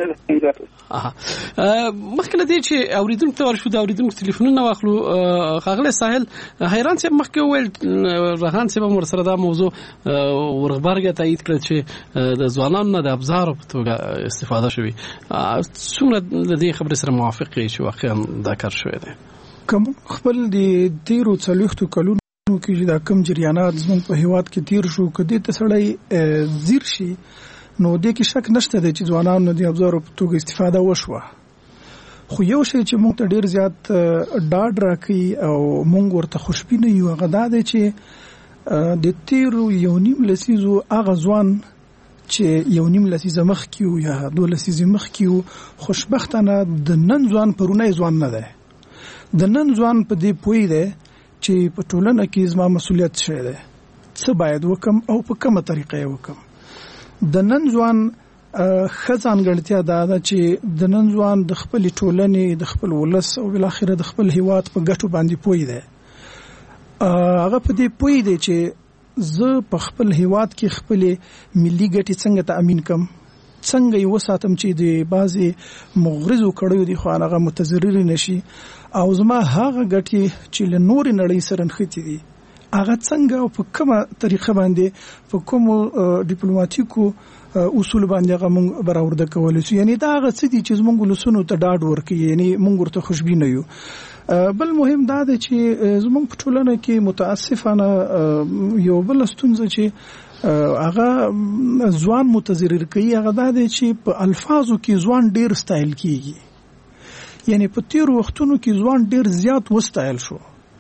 مخکې له دې چې اورېدونکو ته ورشو، د اورېدونکو تلیفونونه واخلو، ښاغلی ساحل حیران صاحب مخکې وویل، رحان صاحب هم ورسره دا موضوع ورغبرګه تایید کړه چې د ځوانانو نه د ابزارو په توګه استفاده شوي. څومره د دې خبرې سره موافق یې چې واقعا دا کار شوی دی؟ کوم خپل د 13 کلونو کې دا کم جریانات زموږ په هیواد کې تیر شو، که دې ته سړی ځیر شي نو دې کې شک نشته دی چې ځوانانو د ابزارو په توګه استفاده وشوه. خو یو شی چې موږ ته ډیر زیات ډاډ راکوي او موږ ورته خوشبینه یو، هغه دا دی چې د تیرو یو نیم لسیزو هغه ځوان چې یو نیم لسیزه مخکې یا 2 لسیزې مخکې خوشبختانه د نن ځوان پرونی ځوان نه دی. د نن ځوان په دې پوهی دی چې په ټولنه کې زما مسؤلیت شوی دی، څه باید وکم او په کومه طریقه یې وکم. د نن ځوان ښه ځانګړتیا دا ده چې د نن ځوان د خپلې ټولنې، د خپل ولس او بالاخره د خپل هیواد په ګټو باندې پوهی دی. هغه په دې پوهی دی چې زه په خپل هیواد کې خپلې ملي ګټې څنګه تأمین کم، څنګه یې وساتم چې د بعضې مغرضو کړیو دي خو هغه متضرر نشي، او زما هغه ګټې چې له نورې نړۍ سره نښتي دي هغه څنګه او په کومه طریقه باندې په کومو ډیپلوماټیکو اصول باندې هغه موږ برآورده کولی شو. یعنی دا هغه څه دي چې زموږ ولسونو ته ډاډ ورکوي، یعنی موږ ورته خوشبینه یو. بل مهم دا دی چې زموږ په ټولنه کې متاسفانه یو بل ستونزه چې هغه ځوان متضرر کوي هغه دا دی چې په الفاظو کې ځوان ډیر ستایل کیږي. یعنی په تیر وختونو کې ځوان ډیر زیات وستایل شو،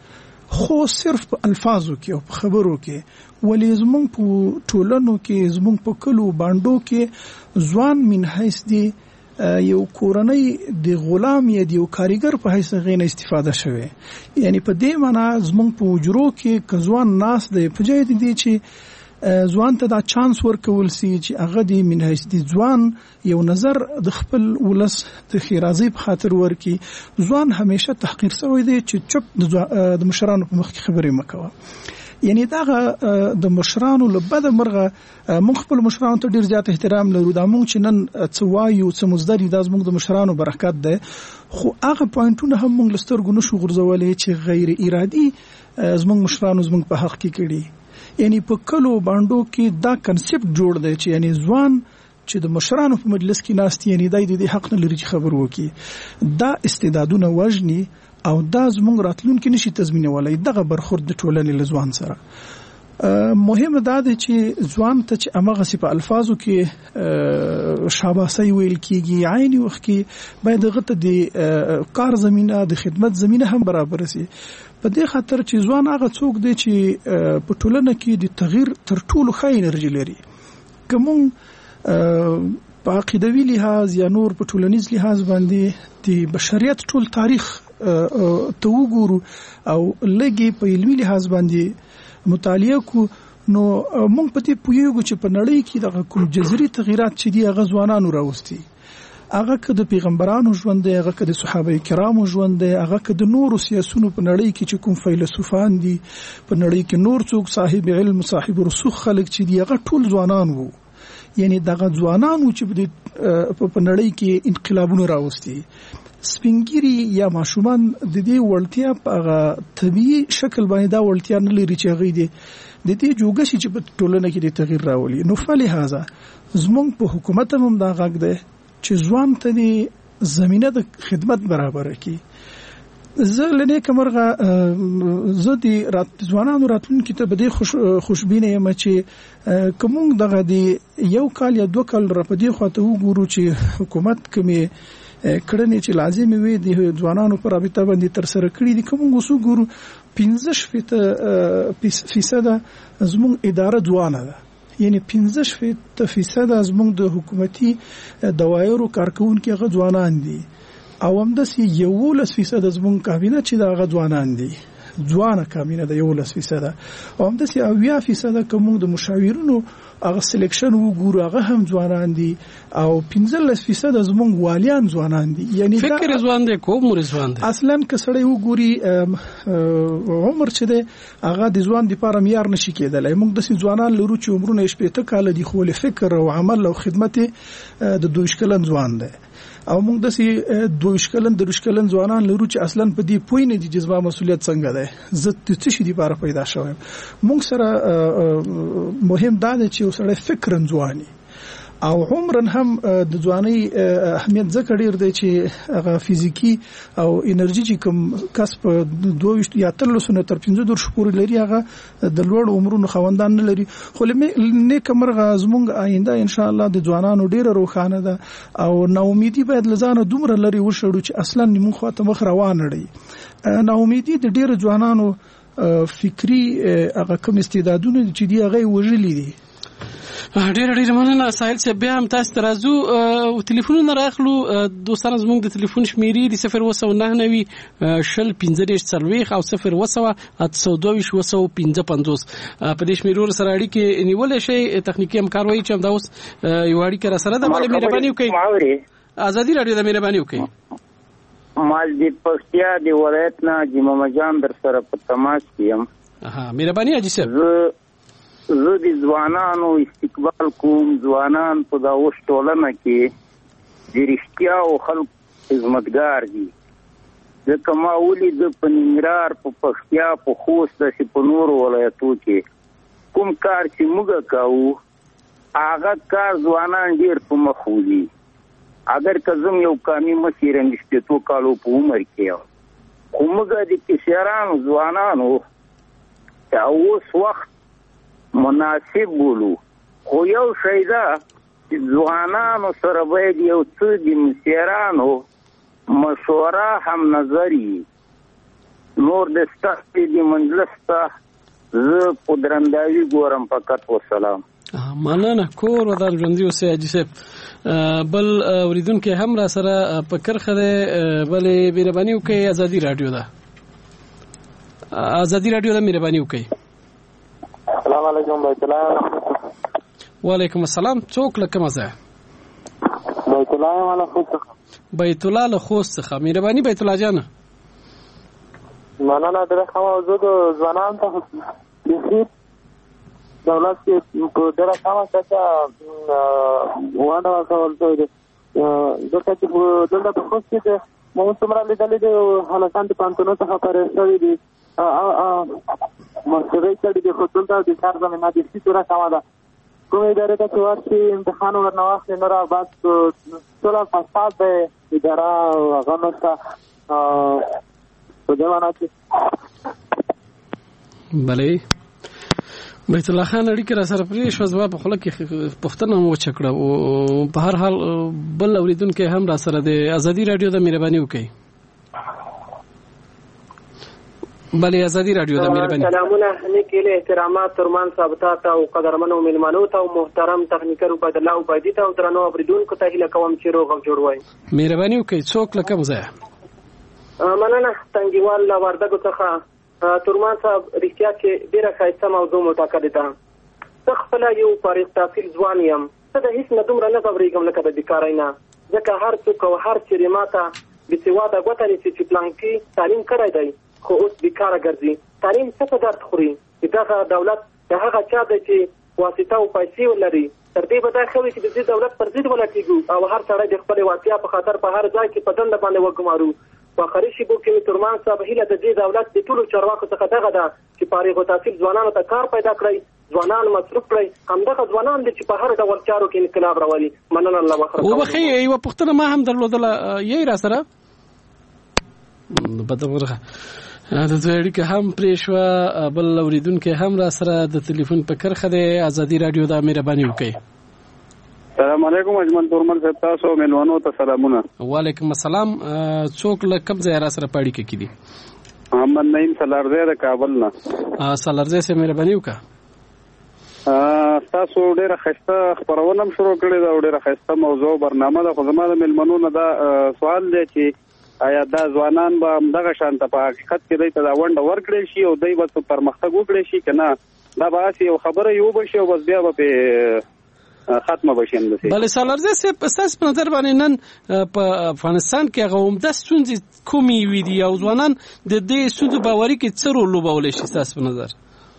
خو صرف په الفاظو کې او په خبرو کې ولې زمونږ په ټولنو کې زمونږ په کلو باندو کې ځوان من حیث دی یو کورنۍ د غلام یا د یو کاریګر په حیث غینه استفاده شوه. یعنی په دې معنی زمونږ په وجرو کې کزوان ناس دی په ځای دی چې ځوان ته دا چانس ورکول سي چې هغه د من حیث د ځوان یو نظر د خپل ولس د خیرازي په خاطر ورکي. ځوان همیشه تحقیر شوی دی چې چپ د مشرانو په مخ کې خبرې مکوه. یعنی دا د مشرانو لبد مرغه مونږ خپل مشرانو ته ډیر زیات احترام لرو. دا مونږ چې نن څه وایو څه مزدري دا زموږ د مشرانو برکت ده. خو هغه پوینټونه هم مونږ لسترګو نشو غورځولې چې غیر ارادي زموږ مشرانو زموږ په حق کې کړي. یعنی په کلو باندو کې دا کنسپټ جوړ دی چې یعنی ځوان چې د مشرانو په مجلس کې ناست یعنی دای د حق نه لري چې خبر وکړي. دا استعدادونه وژني او دا زموږ راتلونکي نشي تضمینولای. دغه برخورد د ټولنې له ځوان سره مهمه ده چې ځوان ته چې امغه په الفاظو کې شاباسي ویل کیږي عیني وخت کې باید غته د کار زمينه د خدمت زمينه هم برابر شي. په دې خاطر چې ځوان هغه څوک دی چې په ټولنه کې د تغییر تر ټولو ښه انرژي لري. کوم په عقیدوي لحاظ یا نور په ټولنیز لحاظ باندې د بشریت ټول تاریخ ته وګورو او لګي په علمي لحاظ باندې مطالعه کو نو موږ په دې پوهیږو چې په نړۍ کې د کوم جذري تغیرات چې دی هغه ځوانانو راوستي. هغه که د پیغمبرانو ژوند دی، هغه که د صحابه کرامو ژوند دی، هغه که د نورو سیاسونو په نړۍ کې چې کوم فیلسوفان دي په نړۍ کې نور څوک صاحب علم صاحب رسوخ خلک چې دی هغه ټول ځوانان وو. یعنی دغه ځوانانو چې په نړۍ کې انقلابونه راوستي. سپینګری یا ماشومان د دې وړتیا په طبيعي شکل باندې دا وړتیا نه لري چې هغه دي د دې جوګه چې په ټولنه کې د تغییر راولي. نو فلهذا زمونږ په حکومت هم دا غږ دی چې ځوان ته د زمينه د خدمت برابر کړي. زه لنه کومرغه زه د ځوانانو راتلونکي ته به دې خوشبینه یم چې کوم دغه د یو کال یا دوه کال را پدې خواته وګورو چې حکومت کومه کړنې چې لازمي وي د ځوانانو پر رابطه باندې تر سره کړې دي. کوم وسو ګورو 15% زموږ اداره ځوانه ده. یعنی 15% زموږ د حکومتي دوایرو کارکونکو هغه ځوانان دي او همداسې 11% زموږ کابینه چې دا هغه ځوانان دي. ځوانه کابینه د 11% او همداسې 80% کوم د مشاورینو هغه سلیکشن وګورو هغه هم ځوانان دي او 15% زموږ والیان ځوانان دي. یعنی فکر ځوان دي کوم ځوان دي اصلا کسړی وګوري عمر چې دی هغه د ځوان د لپاره معیار نشي کېدلی. موږ د ځوانان لرو چې عمرونه 18 کال دي خو له فکر او عمل او خدمت د 2 کلن ځوان دی او موږ د 2 کلن ځوانان لرو چې اصلا په دې پوی نه دي جذبه مسولیت څنګه ده زه د څه شي لپاره پیدا شوم. موږ سره مهم دا دی چې سره فکر ځواني او عمرن هم د ځواني اهمیت ذکر ډیر دی چې هغه فزیکی او انرژي چې کوم کسب 22 یا 13 تر 15 شپور لري هغه د لوړ عمرونو خوندان نه لري. خو نه کومرغه زمونږ آینده ان شاء الله د ځوانانو ډیره روښانه ده او نا امیدي باید لزانه دومره لري وشړو چې اصلا موږ خواته مخ روان نړۍ. نا امیدي د ډیره ځوانانو فکری هغه کوم استعدادونه چې دی هغه وژلي دي. ډېر مننه ساحل صاحب. بیا هم تاسو ترازو او ټلیفونونه راخلو. دوستان زموږ د ټلیفون شمیرې د 01990 شل 1540 او 01822 په دې شمیرو سره اړیکې نیولې شي. تخنیکی همکاروي چې هم دا اوس یو اړیکه را سره ده. مالې مهرباني وکړئ ازادي رادیو د مهرباني وکړئ. مال دې پښتیا دی ولایت نه جمعه جان در سره په تماس کیم. مهرباني حاجی صاحب. زه د ځوانانو استقبال کوم. ځوانان په دا اوس ټولنه کې د رښتیا او خلک خدمتګار دي. ځکه ما ولید په ننګرهار په پښتیا په خوست داسې په نورو ولایتو کې کوم کار چې موږ کوو هغه کار ځوانان ډېر په مخ وړي. اگر که زم یو کامي مسیر یم 22 کالو په عمر کې خو موږ د کشرانو ځوانانو ته اوس وخت مناسب بولو. خو یو شی ده چې ځوانانو سره باید یو څه د مشرانو مشوره هم نظر وي. نور د ستاسو د مجلس ته زه په درنداوي ګورم فقط والسلام. مننه کور ودان ژوندي اوسئ حاجي صاحب. بل اوریدونکو هم را سره په کرخه ده، بلې مهرباني وکړئ ازادي رادیو ده. ازادي رادیو ده مهرباني وکړئ. السلام علیکم بیت الله. وعلیکم السلام. څوک لکه مزه؟ بیت الله والا خوست. بیت الله له خوست څخه. مهرباني بیت الله جان. مننه درخه موضوع د ځوانان ته د دولت کې په ډېره کمه کچه ونه ورکول شوې ده. ځکه چې دلته په خوست کې موږ څومره لیدلي دي هلکان د پوهنتونونو څخه فارغ شوي دي، مسترۍ کړي دي، خو دلته د کار زمینه د سي ډېره کمه ده. کومې ادارې ته چې ورشي امتحان ورنه واخلي نو بس ټوله فساد دی اداره هغه نشته په دې معنی چې بلې بیت الله خان اړیکې را سره پرې شوه. زما په خوله کې پوښتنه مو وچه کړه او په هر حال بل اورېدونکی هم را سره د ازادي راډیو د مهرباني وکړئ. بلې ازادي راډیو د مهرباني. سلامونه نیکې له احترامات ترمان ثابتات او قدرمنو مېلمنو ته او محترم تخنیکر عبد الله عبیدی ته او درنو اوریدونکو ته هیله کوم چې روغ او جوړ وای. مهرباني وکړئ. څوک له کوم ځایه؟ مننه تنګیوال له وردګو څخه. ترمان صاحب رښتیا چې ډېره ښایسته موضوع مو ټاکلې ده. زه خپله یو فارغ التحصیل ځوان یم. زه د هېڅ نه دومره نه غبرېږم لکه د بیکارۍ نه، ځکه هر څوک او هر چېرې ما ته بېسواده ګوته نیسي چې پلانکي تعلیم کړی دی خو اوس بیکاره ګرځي. تعلیم څه په درد خوري چې دغه دولت د هغه چا دی چې واسطه او پیسې ولري، تر دې به دا ښه وي چې د دې دولت پر ضد ولټېږو او هر سړی د خپلې وړتیا په خاطر په هر ځای کې په دنده باندې وګمارو. په آخري شیبو کې ترمان صاحب هیله د دې دولت د ټولو چارواکو څخه دغه ده چې فارغ التحصیل ځوانانو ته کار پیدا کړئ، ځوانان مصروف کړئ. همدغه ځوانان دي چې په هر ډول چارو کې انقلاب راولي. مننه الله وخره. وبخښئ یوه پوښتنه ما هم درلودله، یې را سره بدبرغه د دوی اړیکه هم پرې شوه. بل اورېدونکی هم را سره د تلیفون په کرښه دی. ازادي راډیو د مهرباني وکړئ. السلام علیکم اجمل تورمن صاحب، تاسو مېلمنو ته سلامونه. وعلیکم السلام. څوک له کوم ځای را سره په اړیکه کې دي؟ محمد نعیم سالارزی د کابل نه. سالارزی سره مهرباني وکړه. تاسو ډېره ښایسته خپرونه هم شروع کړې ده او ډېره ښایسته موضوع برنامه ده، خو زما د مېلمنو نه دا سوال دی چې آیا دا ځوانان به همدغه شانته په حقیقت کې دوی ته دا ونډه ورکړل شي او دوی به پرمختګ وکړي شي که نه دا به هسې یو خبره یې وبشي او بس بیا به پرې ختمه بشي همداسې؟ بلې سالارزی صاحب ستاسو په نظر باندې نن په افغانستان کې هغه عمده ستونزې کومې وي دي او ځوانان د دې ستونزو باوري کې څه رول لوبولی شي ستاسو په نظر؟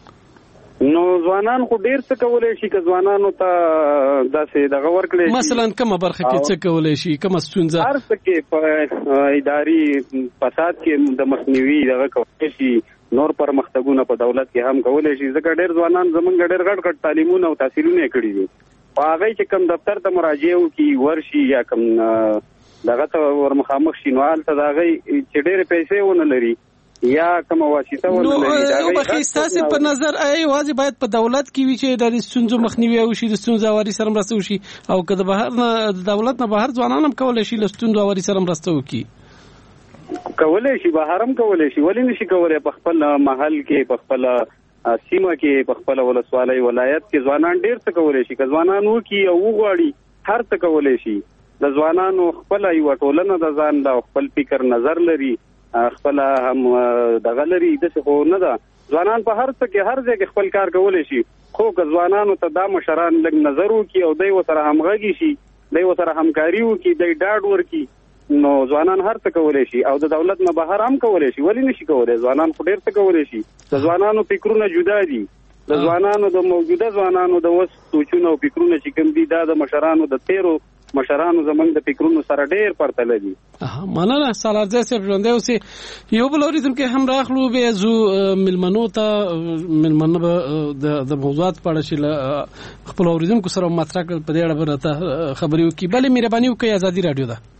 نو ځوانان خو ډیر څه کولای شي که ځوانانو ته داسې دغه ورکړي شي. مثلا کومه برخه کې څه کولای شي، کومه ستونزه؟ هر څه کې په اداري فساد کې د مخنیوي دغه کولای شي، نور پرمختګونه په دولت کې هم کولای شي، ځکه ډیر ځوانان زمونږ ډیر غټ غټ تعلیمونه او تحصیلونه یې کړي دي. په هغې چې کوم دفتر ته مراجعه وکړي ورشي یا کوم دغه ته ورمخامخ شي نو هلته د هغې چې ډېرې پیسې ونه لري یا کومه واسطه ونه لري. نو بخې ستاسې په نظر یوازې باید په دولت کې وي چې د ستونزو مخنیوی وشي، د ستونزو هواري سره مرسته وشي، او که د بهر نه د دولت نه بهر ځوانان هم کولی شي له ستونزو هواري سره مرسته وکړي؟ کولی شي، بهر هم کولی شي، ولې نشي کولی؟ په خپل محل کې، په خپله سیمه کې، په خپله ولسوالۍ ولایت کې ځوانان ډېر څه کولی شي. که ځوانان وکړي او وغواړي هر څه کولی شي. د ځوانانو خپله یوه ټولنه د ځان ده او خپل فکر نظر لري، خپل هم دغه لري، داسې خو نه ده. ځوانان په هر څه کې هر ځای کې خپل کار کولی شي، خو که ځوانانو ته دا مشران لږ نظر وکړي او دی ورسره همغږي شي، دی ورسره همکاري وکړي، دی ډاډ ورکړي، نو ځوانان هر څه کولی شي او د دولت نه بهر هم کولی شي. ولې نشي کولی؟ ځوانان خو ډېر څه کولی شي. د ځوانانو فکرونه جدا دي، د ځوانانو د موجوده ځوانانو د اوس سوچونه او فکرونه چې کوم دي دا د مشرانو د تیرو مشرانو زمونږ د فکرونو سره ډېر پرتله دي. مننه سالارزی صاحب، ژوندی اوسئ. یو بل اورېدونکی هم راغلو، بیا ځو مېلمنو ته. مېلمانه به د موضوعات په اړه چې له خپلو اورېدونکو سره مطرح کړل په دې اړه به راته خبرې وکړي. بلې مهرباني وکړئ، ازادي راډیو ده.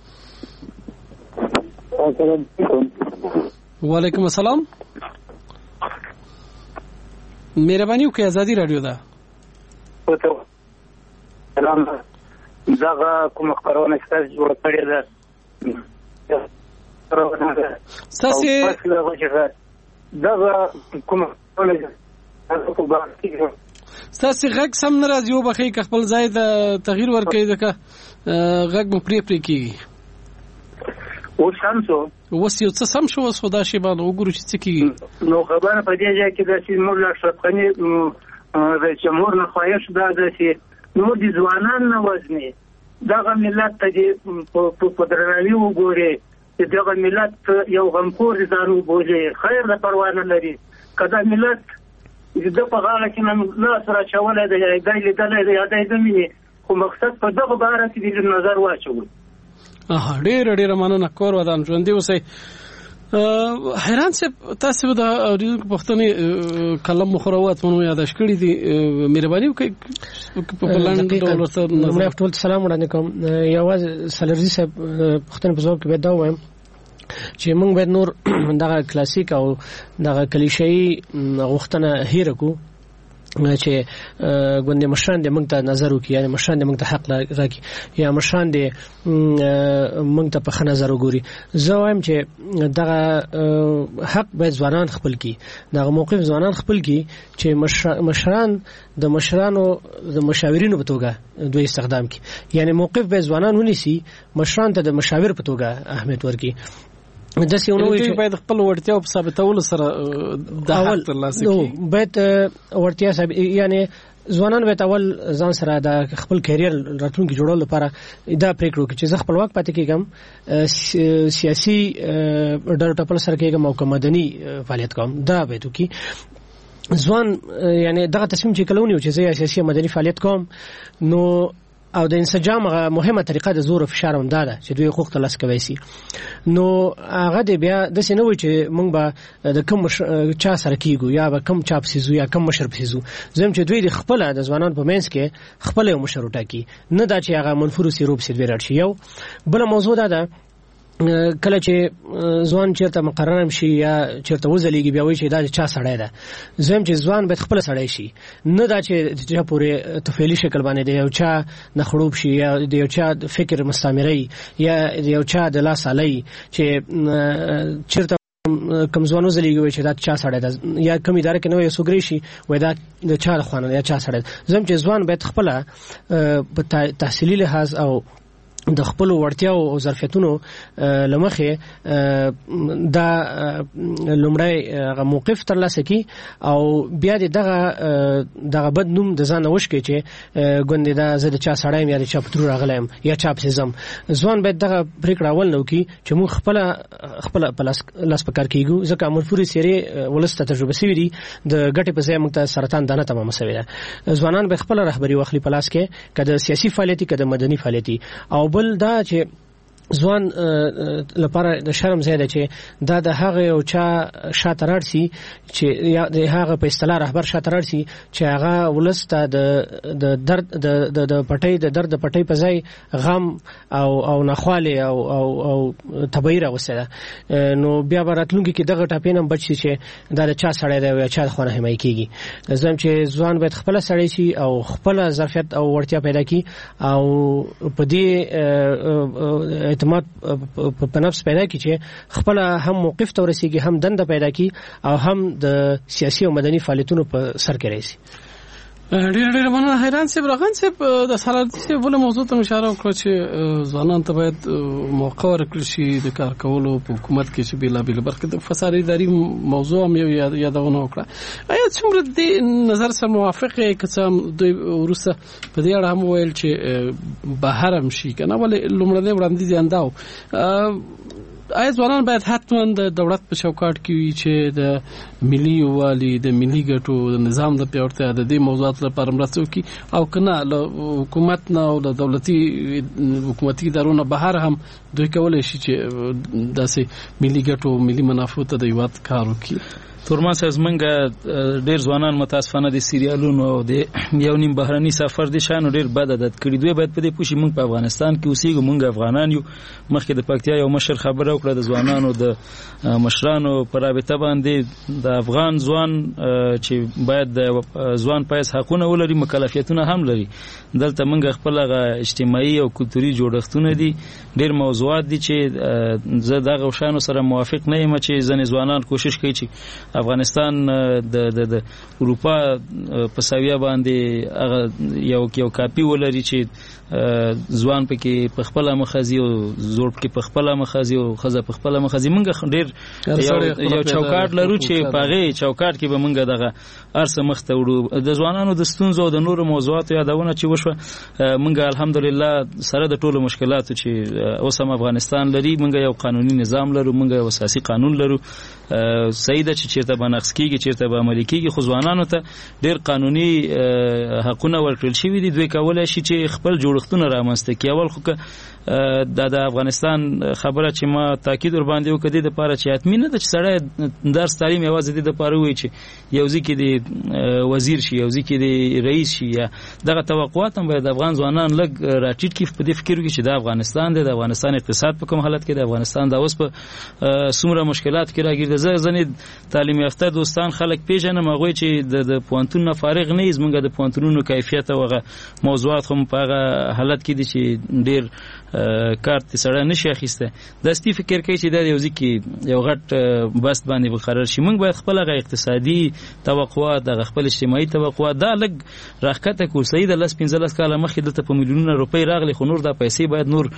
وعلیکم السلام. مهرباني وکړئ، ازادي راډیو ده. سلام. دغه کوم خبرونه چې تاسو جوړ کړی ده ستاسې دا کوم ستاسو غږ سم نه راځي او بخې که خپل ځای ته تغییر ورکړئ ځکه غږ مو پرې کېږي. اوس هم شو؟ اوس یو څه سم شو، اوس خو دا شی باندې وګورو چې څه کېږي. نو خبره په دې ځای کې ده چې موږ له اشرف غني رئیس جمهور نه خواهش دا ده چې نور د ځوانان نه وزني دغه ملت ته په درناوي وګوري چې دغه ملت یو غمخور ځان وبولي، خیر د پروا نه لري. که دا ملت د په غاړه کې نن لاس راچولی دی یا دی لیدلی دی یا دی د مینې، خو مقصد په دغه باره کې د نظر واچوي. ډېره ډېره مننه، کور ودان ژوندي اوسئ. حیران صاحب تاسو د اوریدونکو پوښتنې کلم مخروات مونږ یاداش کړی دي، مهرباني وکړئ په پلان ډول ورته نظر ټول سلام وړاندې کوم. یوازې سلرزي صاحب پوښتنه په ځواب کې باید دا وایم چې موږ باید نور دغه کلاسیک او دغه کلیشه‌ای غوښتنه هېره کړو چې ګوندې مشران دې موږ ته نظر وکړي، یعنې مشران دې موږ ته حق راکړي یا مشران دې موږ ته په ښه نظر وګوري. زه وایم چې دغه حق باید ځوانان خپل کړي، دغه موقف ځوانان خپل کړي چې مشران د مشرانو د مشاورینو په توګه دوی استخدام کړي، یعنی موقف باید ځوانان ونیسي، مشران ته د مشاور په توګه اهمیت ورکړي. داسې یو نوې چې باید خپل وړتیا په ثابتولو سره د حق ترلاسه کړي، باید وړتیا یعنی ځوانان باید اول ځان سره د خپل کیریر راتلونکي جوړولو لپاره دا پریکړه وکړي چې زه خپلواک پاتې کېږم، سیاسي ډلو ټپل سره کېږم او مدني فعالیت کوم. دا باید وکړي ځوان، یعنی دغه تصمیم چې کله ونیو چې زه سیاسي مدني فعالیت کوم، نو او د انسجام مهمه طریقه د زور او فشار هم ده چې دوی حقوق ترلاسه کوي سي. نو هغه د بیا د سينوي چې موږ به د کوم چا سره کیږو یا به کوم چا پسیزو یا کوم مشر پسیزو، زم چې دوی د خپل د ځوانان په منځ کې خپل یو مشر وټاکي، نه دا چې هغه منفور سیروب سي ورړ شي. یو بل موضوع ده کله چې ځوان چیرته مقرر شي یا چیرته وزلیږي بیا وایي چې دا چا سړی ده. زم چې ځوان باید خپل سړی شي، نه دا چې پورې تفعیلی شکل باندې دی یو چا نه خړوب شي یا د یو چا فکر مستعمري یا د یو چا د لاس علي چې چیرته کم ځوانو زلیږي وایي چې دا چا سړی ده، یا کوم اداره کې نو یو سوګری شي وایي دا د چا د خوانه یا چا سړی. زم چې ځوان باید خپل په تحصیلي لحاظ او د خپل وړتیاو او ظرفیتونو لمخه دا لومړی موقف ترلاسه کی او بیا دغه بد نوم د ځان وشکي چې ګوندې دا زه د چا سړایم یا د چا پترو راغلم یا چا پسزم. ځوان باید دغه پریکړه اول نو کی چې موږ خپل لاس پکار کیږو، ځکه منفوري سری ولسته تجربه سوي دي د ګټې په ځای موږ ته سرطان دانه تمامه سوي ده. ځوانان به خپل رهبری واخلي په لاس کې، کده سیاسي فعالیتي کده مدني فعالیتي. او بل دا چې ځوان لپاره د شرم ځای ده چې دا د هغه یو چا شاته راړسي چې د هغه په اصطلاح رهبر شاته راړسي چې هغه ولسته د درد د پټۍ د درد پټۍ په ځای غم او نخواله او تبعی راوسته ده. نو بیا راتلونکي کې دغه ټاپینم بچي چې دا د چا سړی دی یا چا خونه حمایي کیږي. زم چې ځوان باید خپل سړی شي او خپل ظرفیت او وړتیا پیدا کړي او په دې اعتماد په نفس پیدا کړي چې خپل هم موقف ته ورسیږي، هم دنده پیدا کړي او هم د سیاسي او مدني فعالیتونو په سر کې راشي. ډېر مننه حیران صاحب. راغان صاحب د سلادي صاحب له موضوع ته اشاره وکړه چې ځوانان ته باید موقع ورکړل شي د کار کولو په حکومت کې چې بېلابېلې برخې د فساد اداري موضوع هم یادونه وکړه. آیا څومره د نظر سره موافق یې که څه دوی وروسته په دې اړه هم وویل چې بهر هم شي که نه، ولې لومړنی وړاندیز یې انداو آیا ځوانان باید حتما د دولت په چوکاټ کې وي چې د ملي یووالي د ملي ګټو د نظام د پیاوړتیا د دې موضوعات لپاره مرسته وکړي او که نه له حکومت نه او د حکومتي ادارو نه بهر هم دوی کولی شي چې داسې ملي ګټو ملي منافعو ته د هېواد کار وکړي؟ تورمان صاحب زمونږ ډېر ځوانان متاسفانه د سیریالونو او د یو نیم بهرني سفر د شانو ډېر بد عادت کړي. دوی باید په دې پوه شي موږ په افغانستان کې اوسېږو، موږ افغانان یو. مخکې د پکتیا یو مشر خبره وکړه د ځوانانو د مشرانو په رابطه باندې د افغان ځوان چې باید د ځوان پایس حقونه ولري، مکلفیتونه هم لري. دلته موږ خپل اجتماعي او کلتوري جوړښتونه دي، ډېر موضوعات دي چې زه دغه شانو سره موافق نه یم چې ځینې ځوانان کوشش کوي چې افغانستان د اروپا په ساویه باندې هغه یو کاپی ولري چې ځوان پکې په خپل مخازي او زوړ پکې په خپل مخازي او خزه په خپل مخازي مونږ ډیر یو چوکاټ لرو چې پاغه چوکاټ کې به مونږ دغه ارسه مخته وړو د ځوانانو د ستونزو او د نورو موضوعاتو یادونه چې وشوه مونږ الحمدلله سره د ټولو مشکلاتو چې اوس هم افغانستان لري مونږ یو قانوني نظام لرو مونږ یو اساسي قانون لرو سیده چې چیرته بنقص کیږي چیرته به عملي کیږي خو ځوانانو ته ډیر قانوني حقونه ورکړل شوي دي دوی کولای شي چې خپل جوړښتونه رامنځته کړي اول خو د افغانستان خبره چې ما تاکید ور باندې وکړې د پاره چې حتمی نه د سړی درس تعلیم یوازې د پاره وي چې یو ځکه دی وزیر شي یو ځکه دی رئیس شي یا دغه توقعات هم باید افغان ځوانان لګ راټیټ کیف په دې فکر کې چې د افغانستان د افغانستان اقتصاد په کوم حالت کې د افغانستان د اوس په څومره مشکلات کې راګرځي ځنې تعلیم یافته دوستان خلک پیژنم هغه چې د پوهنتون نه فارغ نه زمونږ د پوهنتونونو کیفیت او موضوعات هم په هغه حالت کې دي چې ډیر کارت سره نشي اخیسته د ستی فکر کوي چې د یو ځکه یو غټ بست باندې بقرار شي موږ باید خپل غو اقتصادي توقعات د خپل اجتماعي توقعات دا لګ راکته کو سید الله 15 کال مخکې دلته په میلیونونو روپۍ راغلي خو نور د پیسې باید نور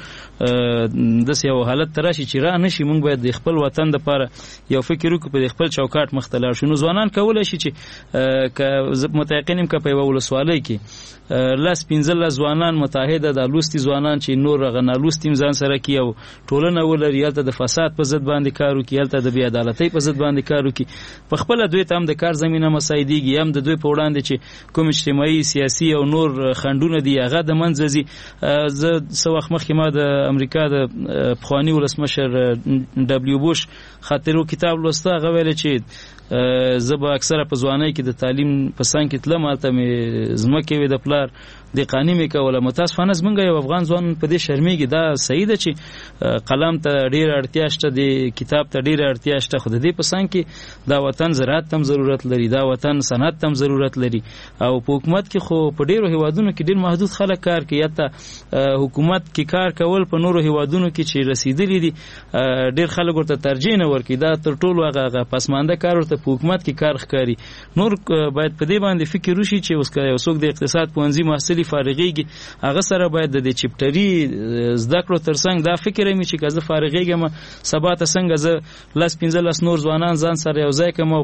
د یو حالت تراشي چې را نشي موږ باید د خپل وطن د لپاره یو فکر وکړو په خپل چوکاټ مختلف شنو ځوانان کولای شي چې ک متيقنم ک په ولسوالۍ کې لاس 15 ځوانان متحده د لوستي ځوانان چې نور غنالوستیم ځان سره کی او ټولنه ولري یالته د فساد په ضد باندې کار وکي یالته د بی عدالتۍ په ضد باندې کار وکي په خپل دوی ته هم د کار زمينه مساعديږي هم د دوی په وړاندې چې کوم اجتماعي سیاسي او نور خندونه دی هغه د منځزي ز سو وخت مخکې ما د امریکا د پخوانی ولسمشر دبليو بوش خاطرو کتاب لوسته هغه ویل چې زبا اکثره په ځوانۍ کې د تعلیم په سان کې تلم البته مې زمکه وي د پلار د قانوني کوله متاسفانه زمونږ یو افغان ځوان په دې شرمېږي دا صحیح ده چې قلم ته ډیر اړتیا شته د کتاب ته ډیر اړتیا شته خو د دې په سان کې دا وطن زراعت تم ضرورت لري دا وطن صنعت تم ضرورت لري او په حکومت کې خو په ډیرو هیوادونو کې ډیر محدود خلک کار کوي یا حکومت کې کار کول په نورو هیوادونو کې چې رسیدلی دي ډیر خلک ورته ترجیح نه ورکوي دا تر ټولو هغه پسمانده کار ورته په حکومت کې کار ښکاري نور باید په دې باندې فکر وشي چې اوس یو څوک د اقتصاد پوهنځي محصل فارغيږي هغه سره باید د چپټري زده کړو ترڅنګ دا فکر مې چې کزه فارغيږم سبا ته څنګه زه لاس 15 نور ځوانان ځان سره یو ځای کوم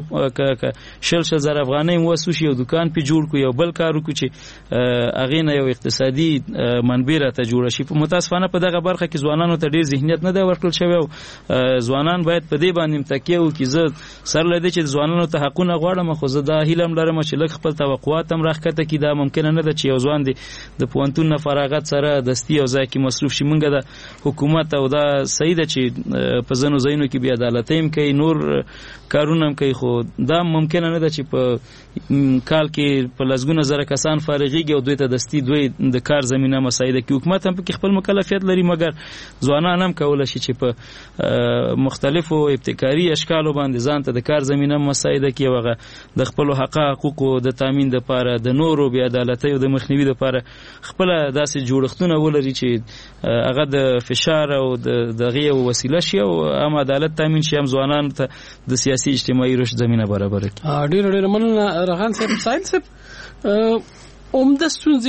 شل زر افغانۍ وسو شي یو دکان په جوړ کو یو بل کار کو چې اغه نه یو اقتصادي منبع را ته جوړ شي په متاسفانه په دغه برخه کې ځوانانو ته ډیر ذهنیت نه دی ورکړل شوی او ځوانان باید په دې باندې تکیه وکړي زه سر لدی چې ځوانانو ته حقونه غواړم خو زه دا هیلم لرم چې لږ خپل توقعات هم راخته کی دا ممکن نه ده چې یو ځوان دی د پوهنتون نه فراغت سره دستی او ځای کې مصروف شي مونږ د حکومت او دا صحیح ده چې په ځینو ځایونو کې بیا عدالت هم کوي نور کارونه هم کوي خو دا ممکن نه ده چې په کال کې په لږونه زره کسان فارغيږي او دوی ته دستی دوی د کار زمينه مساعده کوي حکومت هم په خپل مکلفیت لري مګر ځوانان هم کولای شي چې په مختلفو ابتکاري اشکالو باندې ځان ته د کار زمينه مساعده کوي او د خپل حقوقو د تامین لپاره د نورو بی عدالتۍ او د مخنیوي لپاره خپل داسې جوړښتونه ولري چې هغه د فشار او د دغه وسیله شي او هم عدالت تامین شي هم ځوانان ته د سیاسي اجتماعي رشد زمينه برابر کړي ډیر ډیر مننه رغان صاحب سایل صاحب عمده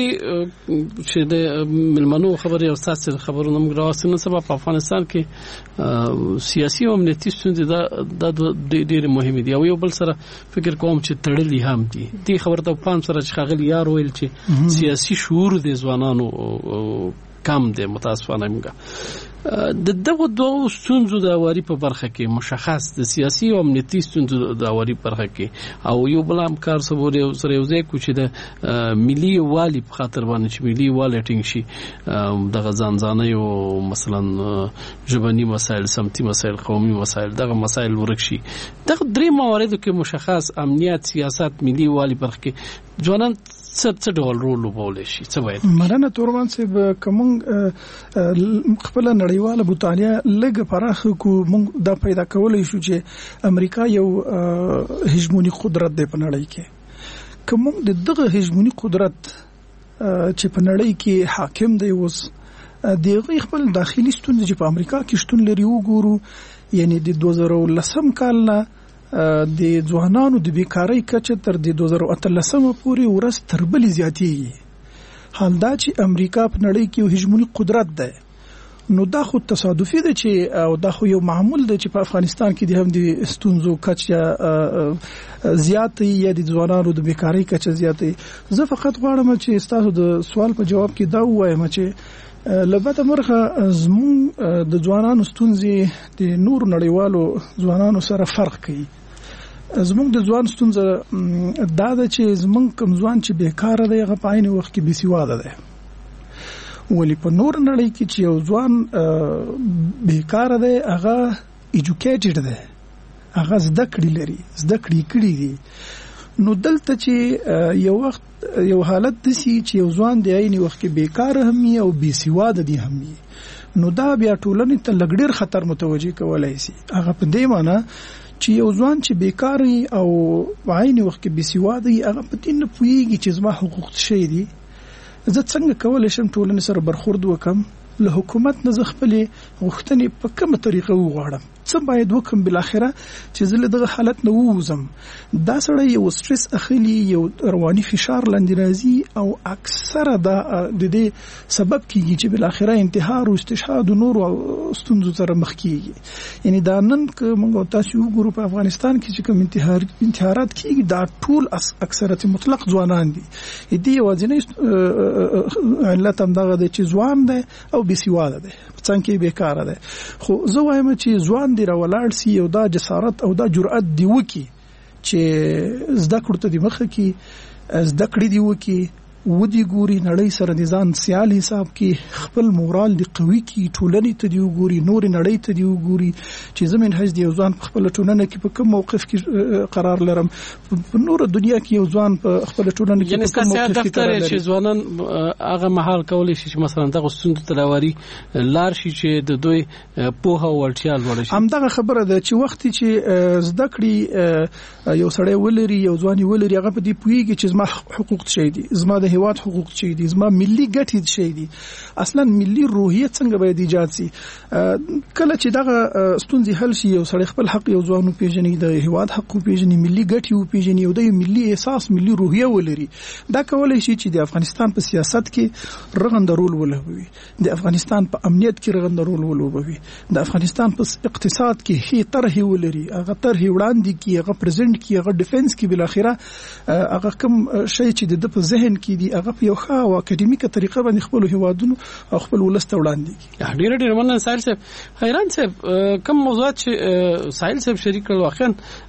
ستونزې چې د ملمنو خبرې او تاسو خبرونه موږ راوستنه سبب په افغانستان کې سیاسي او امنیتي ستونزې د ډېر مهمه دي او یو بل سره فکر کوم چې تړلې هم دي دې خبره ته پام سره چې خاغلی یار ویل چې سیاسي شعور د ځوانانو کم دی متاسفانه موږ د دغه دوه ستونزو د اواري په برخه کې مشخص د سیاسي او امنیتي ستونزو د اواري په برخه کې او یو بل هم کار سره یو ځای کو چې د ملي والی په خاطر باندې چې ملي والټینګ شي دغه ځانځانه او مثلا ژبني مسایل سمتي مسایل قومي مسایل دغه مسایل ورک شي دغه درې مواردو کې مشخص امنیت سیاست ملي والی برخه کې ځوانان څه ډول رول لوبولی شي څه باید مرنه تورمان صاحب کوم خپل نړیواله مطالعه لږ پراخه کو موږ دا پیدا کولای شو چې امریکا یو هجمونی قدرت دی په نړۍ کې کوم دغه هجمونی قدرت چې په نړۍ کې حاکم دی اوس دغه خپل داخلي ستونزې چې په امریکا کې شتون لري وګورو یعنی د 2010 کال نه د ځوانانو د بیکاری کچه تر 2013 پورې ورځ تر بلې زیاتېږي. حال دا چې امریکا په نړۍ کې یو هجموني قدرت ده، نو دا خو تصادفي ده چې او دا خو یو معمول ده چې په افغانستان کې د هم د ستونزو کچه زیاتې یا د ځوانانو د بیکاری کچه زیاتې. زه فقط غواړم چې تاسو د سوال په جواب کې دا ووایم چې لبته مرخه زمون د ځوانانو ستونزې د نور نړیوالو ځوانانو سره فرق کوي. زمونږ د ځوان ستونزه دا ده چې زمونږ کوم ځوان چې بیکاره دی هغه په عین وخت کې بېسواده دی، ولی په نور نړۍ کې چې یو ځوان بیکاره دی هغه ایجوکیټډ دی، هغه زده کړې لري، زده کړې کړي دي. نو دلته چې یو وخت یو حالت دسی چې یو ځوان دی عین وخت کې بیکاره هم او بېسواده دی هم، نو دا بیا ټولنې ته لږ ډېر خطر متوجه کولای شي. هغه په دې معنی چې یو ځوان چې بیکاری او عین وخت کې بېسواده هغه په دې نه پوهېږي چې زما حقوق څه دي، زه څنګه کولی شم ټولنې سره برخورد وکم، له حکومت نه زه خپلې غوښتنې په کومه طریقه وغواړم، څه باید وکم بالاخره چې زه له دغه حالت نه ووځم. دا سړی یو سټرس اخلي، یو رواني فشار لاندې راځي او اکثره دا د دې سبب کیږي چې بالاخره انتحار او استشهاد او نور ستونزو سره مخ کیږي. یعنی دا نن که موږ تاسو وګورو په افغانستان کې چې کوم انتحارات کیږي دا ټول اکثریت مطلق ځوانان دي. دې یوازینی علت هم دغه دی چې ځوان دی او بېسواده دی، څنګه بیکاره دی. خو زه وایم چې ځوان دی راولاړ سي او دا جسارت او دا جرأت دی وکي چې زده کړو ته دی مخه کی، زده کړې دی وکي، ودی ګوري نړۍ سره نظام سیال حساب کې خپل مورال دی قوي کی، ټولنې ته دی وګوري، نور نړۍ ته دی وګوري چې زمين حج دی ځوان په خپل ټولنه کې په کوم موقف کې قرار لرم، په نور دنیا کې یو ځوان په خپل ټولنه کې په کوم موقف کې قرار لري. چې ځوانان هغه مهال کولی شي چې مثلا دغه ستونزو ته راوړي لار شي چې د دوی پوهه او وړتیا لوړ شي. همدغه خبره ده چې وخت چې زده کړي یو سړی ولري، یو ځوان ولري، هغه په دې پوهیږي چې زما حقوق څه دي، زما د هیواد حقوق څه دي، زما ملي ګټې څه دي، اصلا ملي روحیه څنګه باید ایجاد شي. کله چې دغه ستونزې حل شي یو سړی خپل حق یو ځوان پیژني، د هیواد حق پیژني، ملي ګټې پیژني او د ملي احساس ملي روحیه ولري، دا کولای شي چې د افغانستان په سیاست کې رغنده رول ولوبوي، د افغانستان په امنیت کې رغنده رول ولوبوي، د افغانستان په اقتصاد کې هي طرح ولري، هغه طرح وړاندې کی، هغه پریزنټ کی، هغه ډیفنس کی، بل اخره هغه کوم شی چې د په ذهن کې دی هغه په یو ښه او اکیډمیکه طریقه باندې خپل هیوادونو او خپل ولست وړاندې کی. ډېر مننه سایل صاحب. حیران صاحب کوم موضوعات چې سایل صاحب شریک کړل واقعا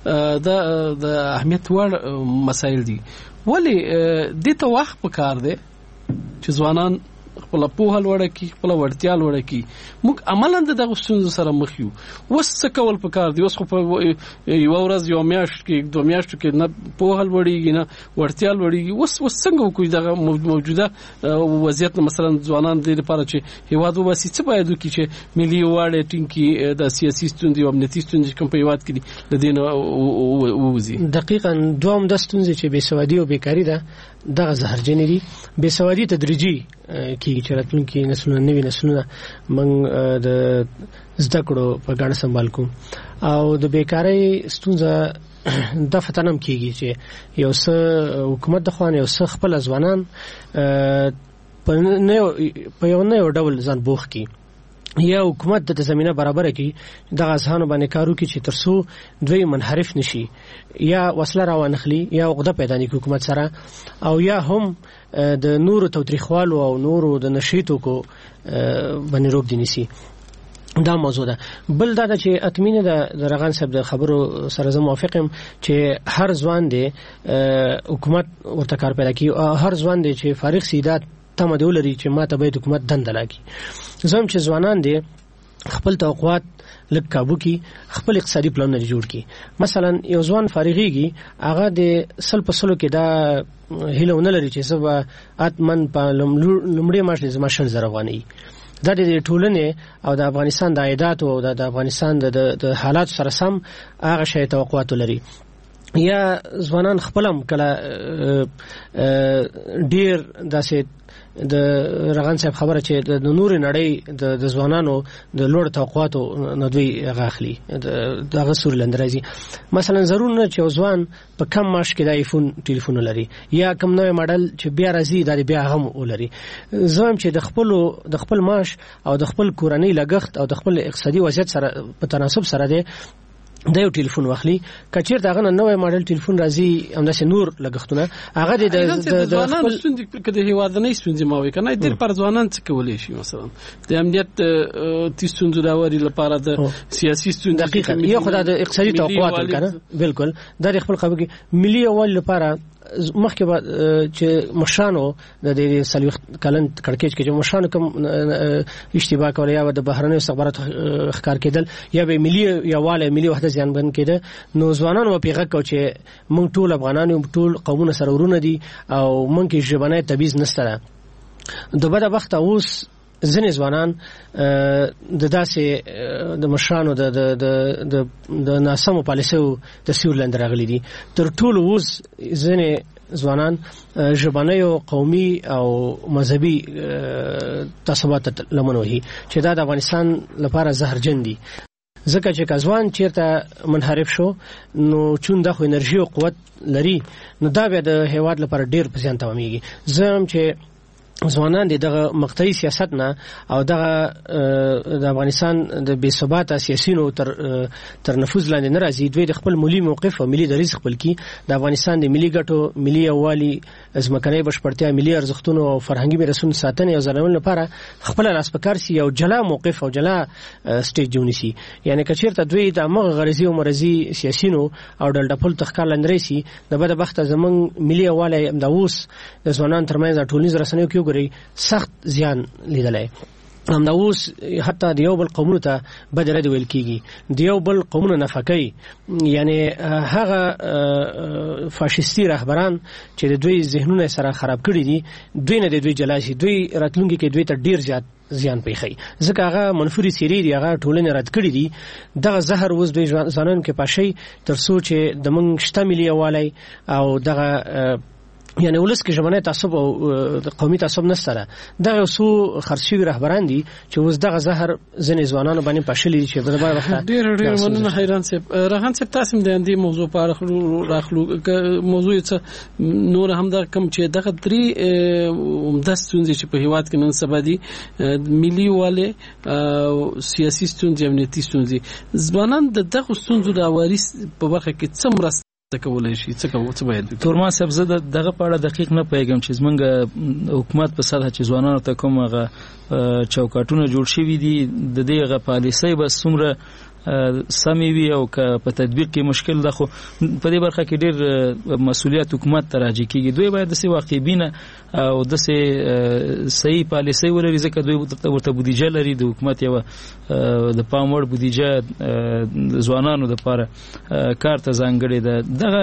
د اهمیت وړ مسایل دي، ولی دې ته وخت پکار دی چې ځوانان خپل پوهه لوړه کی، خپل وړتیا لوړه کی. موږ عملاً دغه ستونزو سره مخ یو. وس څه کول پکار دی؟ اوس خو په یو ورځ یو میاشت کې دوه میاشتو کې نه پوهه لوړیږي نه وړتیا لوړیږي. وس څنګه وکړي دغه موجوده وضعیت مثلا ځوانان دې لپاره چې هیواد وباسي څه باید وکړي چې ملي یووالی ټینګ کړي، د سیاسي ستونزې او امنیتي ستونزې کوم په هیواد کې دي د دې نه ووځي؟ دقیقاً دوام د ستونزې چې بېسوادي او بیکاري ده دغه زهرجنې دي. بېسوادي تدریجي کېږي چې راتلونکي نسلونه نوي نسلونه موږ د زده کړو په ګاڼه سنبال کوو، او د بیکارۍ ستونزه د فتنم کېږي چې یو څه حکومت د خوانه یو څه خپل ځوانان په یو نه یو ډول ځان بوخ کی، یا حکومت د زمينه برابر کی دغه ځانو باندې کارو کی چې ترسو دوی منحرف نشي، یا وسله راوانخلي، یا عقده پیدا نکړي حکومت سره، او یا هم د نورو توتریخوالو او نورو د نشیتو کو باندې روب دي نسی. دا موضوع ده. بل دا چې اتمینه د رغان صاحب د خبرو سره زه موافقم چې هر ځوان دی حکومت ورته کار پیدا کی، او هر ځوان دی چې فارغ سیدات تمه دی ولري چې ماته باید حکومت دنده لاګي. زم چې ځوانان دي خپل توقعات لږ کابو کی، خپل اقتصادي پلان جوړ کی. مثلا یو ځوان فارغيږي هغه د سل په سلو کې دا هیله ونه لري چې سبا اتمن په لمړی ماش زما 60,000 افغانۍ. دا د ټولنې او د افغانستان د عایدات او د افغانستان د حالات سره سم هغه شی توقعات لري. یا ځوانان خپلم کله ډیر داسې د رغان صاحب خبره چې د نور نړۍ د ځوانانو د لوړ توقعاتو نه دوی غاخلي دغه سور لندرازي مثلا ضرور نه چې ځوان په کم معاش کې د آیفون ټلیفون لري یا کم نوې ماډل چې بیا راځي د بیا هم ولري زم چې د خپل معاش او د خپل کورنۍ لګښت او د خپل اقتصادي وضعیت سره په تناسب سره دی د یو ټلیفون واخلي کچیر دغه نوې ماډل ټلیفون راځي همداسې نور لګښتونه هغه د ځوانانو ستوندې کده هیوادنۍ ستوندې ماوي کنه ډېر پر ځوانان څه کولای شي مثلا د امنیت تیستون زراوري لپاره د سیاسي ستوندې دقیقاً یو خدای د اقتصادي توقعات کنه بالکل د خپل خبر کې ملي اول لپاره مخکې چې مشانو د دې سلوخ کلن کڑکېچ کې چې مشانو کوم اشتباه کول یا د بهرنۍ استخبارات ښکار کېدل یا به ملي یواله ملي وحدت ځان بن کېده نو ځوانانو په پیغه کو چې مونږ ټول افغانانو ټول قومونه سره ورونه دي او مونږ کې ژبنه تبعیض نشته د بده وخت اوس ځنې ځوانان د داسې د مشرانو د ناسمو پالیسیو تصویر لاندې راغلي دي تر ټولو اوس ځنې ځوانان ژبنیو قومي او مذهبي تعصبات لمن وهي چې دا د افغانستان لپاره زهرجن دي ځکه چې ځوان چیرته منحرف شو نو چون دغه انرژي او قوت لري نو دا بیا د هیواد لپاره ډیر په ځان تمامېږي زم چې ځوانان دغه مقطعي سیاست نه او دغه د افغانستان د بې ثباته سیاسيونو تر نفوذ لاندې نه راځي دوی د خپل ملي موقف او ملي دریځ خپل کی د افغانستان د ملي ګټو ملي یووالي ځمکنۍ بشپړتیا ملي ارزښتونو او فرهنګي میراثونو ساتنې او ځلول لپاره خپل لاسپکار سي او جلا موقف او جلا سټیج جوړنسي یعنی کچیرته دوی د مغه غرضی او مرضی سیاسيونو او ډلډپل تخکار لاندې سي د بده وخت زمون ملي یووالي د اوس د ځوانان ترمنځ ټولنیز رسنیو کې سخت زیان لیدلای همدا اوس حتی د یو بل قومونو ته بدره دی ویل کیږي د یو بل قومونو نفقای یعنی هغه فاشیستی رهبران چې د دوی ذهنونه سره خراب کړی دي دوی نه د دوی جلاشي دوی راتلونکي کې دوی ته ډیر زیات زیان پیخي ځکه هغه منفوري سیری دی هغه ټولنه رد کړی دي دغه زهر وز دوی ځانون کې پاشي تر څو چې د مونږ شته ملي یوالي او دغه یعنی ولس کې ژبنه تعصب او قومي تعصب نشته دا یو څو خرڅوي رهبران دي چې اوس دغه زهر ځنې ځوانانو باندې پاشلي چې د بار وخت ډېر مننه حیران صاحب رهان صاحب تاسو د اندي موضوع په اړه راخلو موضوع څه نور هم دا کم چې دغه درې عمده ستونزې چې په هیواد کې نن سبا دي ملي والي سیاسي ستونزې امنیتي ستونزې ځوانان دغه ستونزو د وارث په برخه کې څه مرسته کولای شي څه باید تورما صاحب زه دغه په اړه دقیق نه پیغام چې زمونږ حکومت په سطح چې ځوانانو ته کومه چوکاټونه جوړ شوي دي د دې غ پالیسۍ بس څومره سمې وي او په تطبیق کې مشکل ده خو په دې برخه کې ډېر مسؤلیت حکومت ته راځي کېږي دوی باید داسې واقعبینه او داسې صحیح پالیسۍ ولري ځکه دوی ورته بودیجه لري د حکومت یو د پام وړ بودیجه ځوانانو لپاره کار ته ځانګړې ده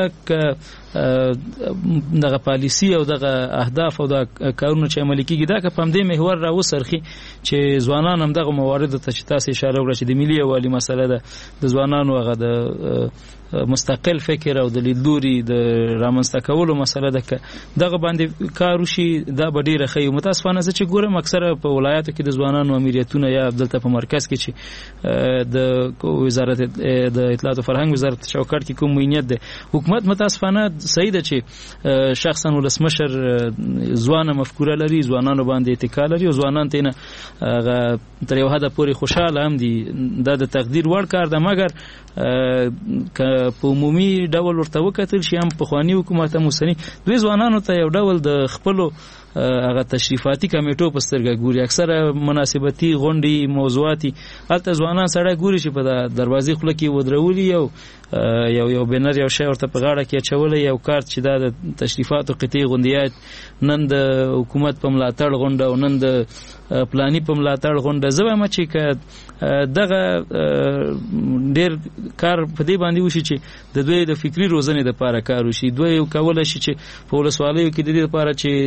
دغه پالیسي او دغه اهداف او د کارونو چې عملي کیږي دا که په دې محور راوسرخي چې ځوانان هم دغه موارد ته چې تاسو اشاره وکړه چې د ملي یووالي مسله ده د ځوانانو هغه د مستقل فکر او د لیدلوري د رامنځته کولو مسله ده که دغه باندې کار وشي دا به ډیره ښه وي متاسفانه زه چې ګورم اکثره په ولایاتو کې د ځوانانو امریتونه یا دلته په مرکز کې چې د وزارت د اطلاعات او فرهنګ وزارت چوکاټ کې کوم مینیت ده حکومت متاسفانه صحیح ده چې شخصا ولسمشر ځوانه مفکوره لري ځوانانو باندې اتکا لري او ځوانان ته نه تر یو حد پورې خوشاله هم دي دا د تقدیر وړ کار ده مګر په عمومي ډول ورته وکتل شي هم په خواني حکومت موسنی دوی ځوانانو ته یو ډول د خپلو هغه تشریفاتي کمیټو په سترګه ګوري اکثره مناسبتي غونډې موضوعاتي البته ځوانان سره ګوري چې په دروازې خله کې ودرولي یو بنر یو شی ورته په غاړه کې چولې یو کارت چې دا د تشریفاتو قطعي غونډیات نن د حکومت په ملاتړ غونډه او نن د پلاني په ملاتړ غونډه زوامه چې دغه ډیر کار په دې باندې وشي چې د دوی د فکری روزنې لپاره کار وشي دوی کولای شي چې په ولسوالیو کې د دې لپاره چې د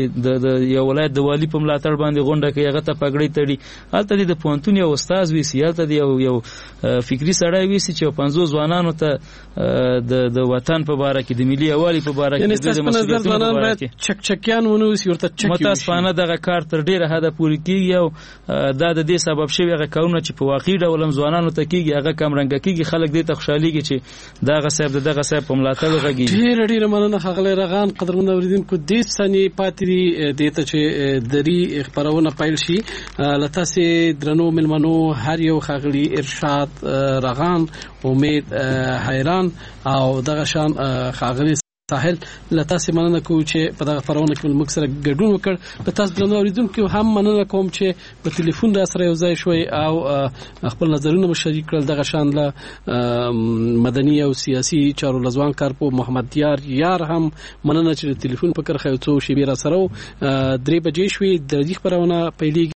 د یو ولایت د والی په ملاتړ باندې غونډه کوي هغه ته پګړی تړي هلته د پوهنتون یو استاد وي هلته د یو فکری سړی وي چې 50 ځوانانو ته د وطن په باره کې د ملي یووالي په باره کې د مسؤلیتونو په باره کې چکچکیان ونوسي ورته چکی متاسفانه دغه کار تر ډیره حده پورې کیږي او دا د دې سبب شوی هغه کارونه چې په واقعي ډول هم ځوانانو ته کیږي هغه کم رنګه کیږي خلک دې ته خوشحاليږي چې دغه صاحب په ملاتړ غږیږي. ډیر مننه ښاغلی رغان قدرمن اوریدونکو دې ثانیې پاتې دي دې ته چې دري خبرونه پیل شي لته سي درنو ملمنو هر یو ښاغلی ارشاد رغان امید حیران او دغه شان ښاغلی ساحل لته سي مننه کوم چې په دغه خبرونه کې موږ سره ګډون وکړ لته درنو اوریدونکو هم مننه کوم چې په ټلیفون را سره یو ځای شوي او خپل نظرونه مشارک کړل دغه شان له مدني او سیاسي چارو لزوان کارپو محمد یار هم مننه چې ټلیفون په کرخه یو څو شی را سره 3 بجې شوي د دې خبرونه پیلې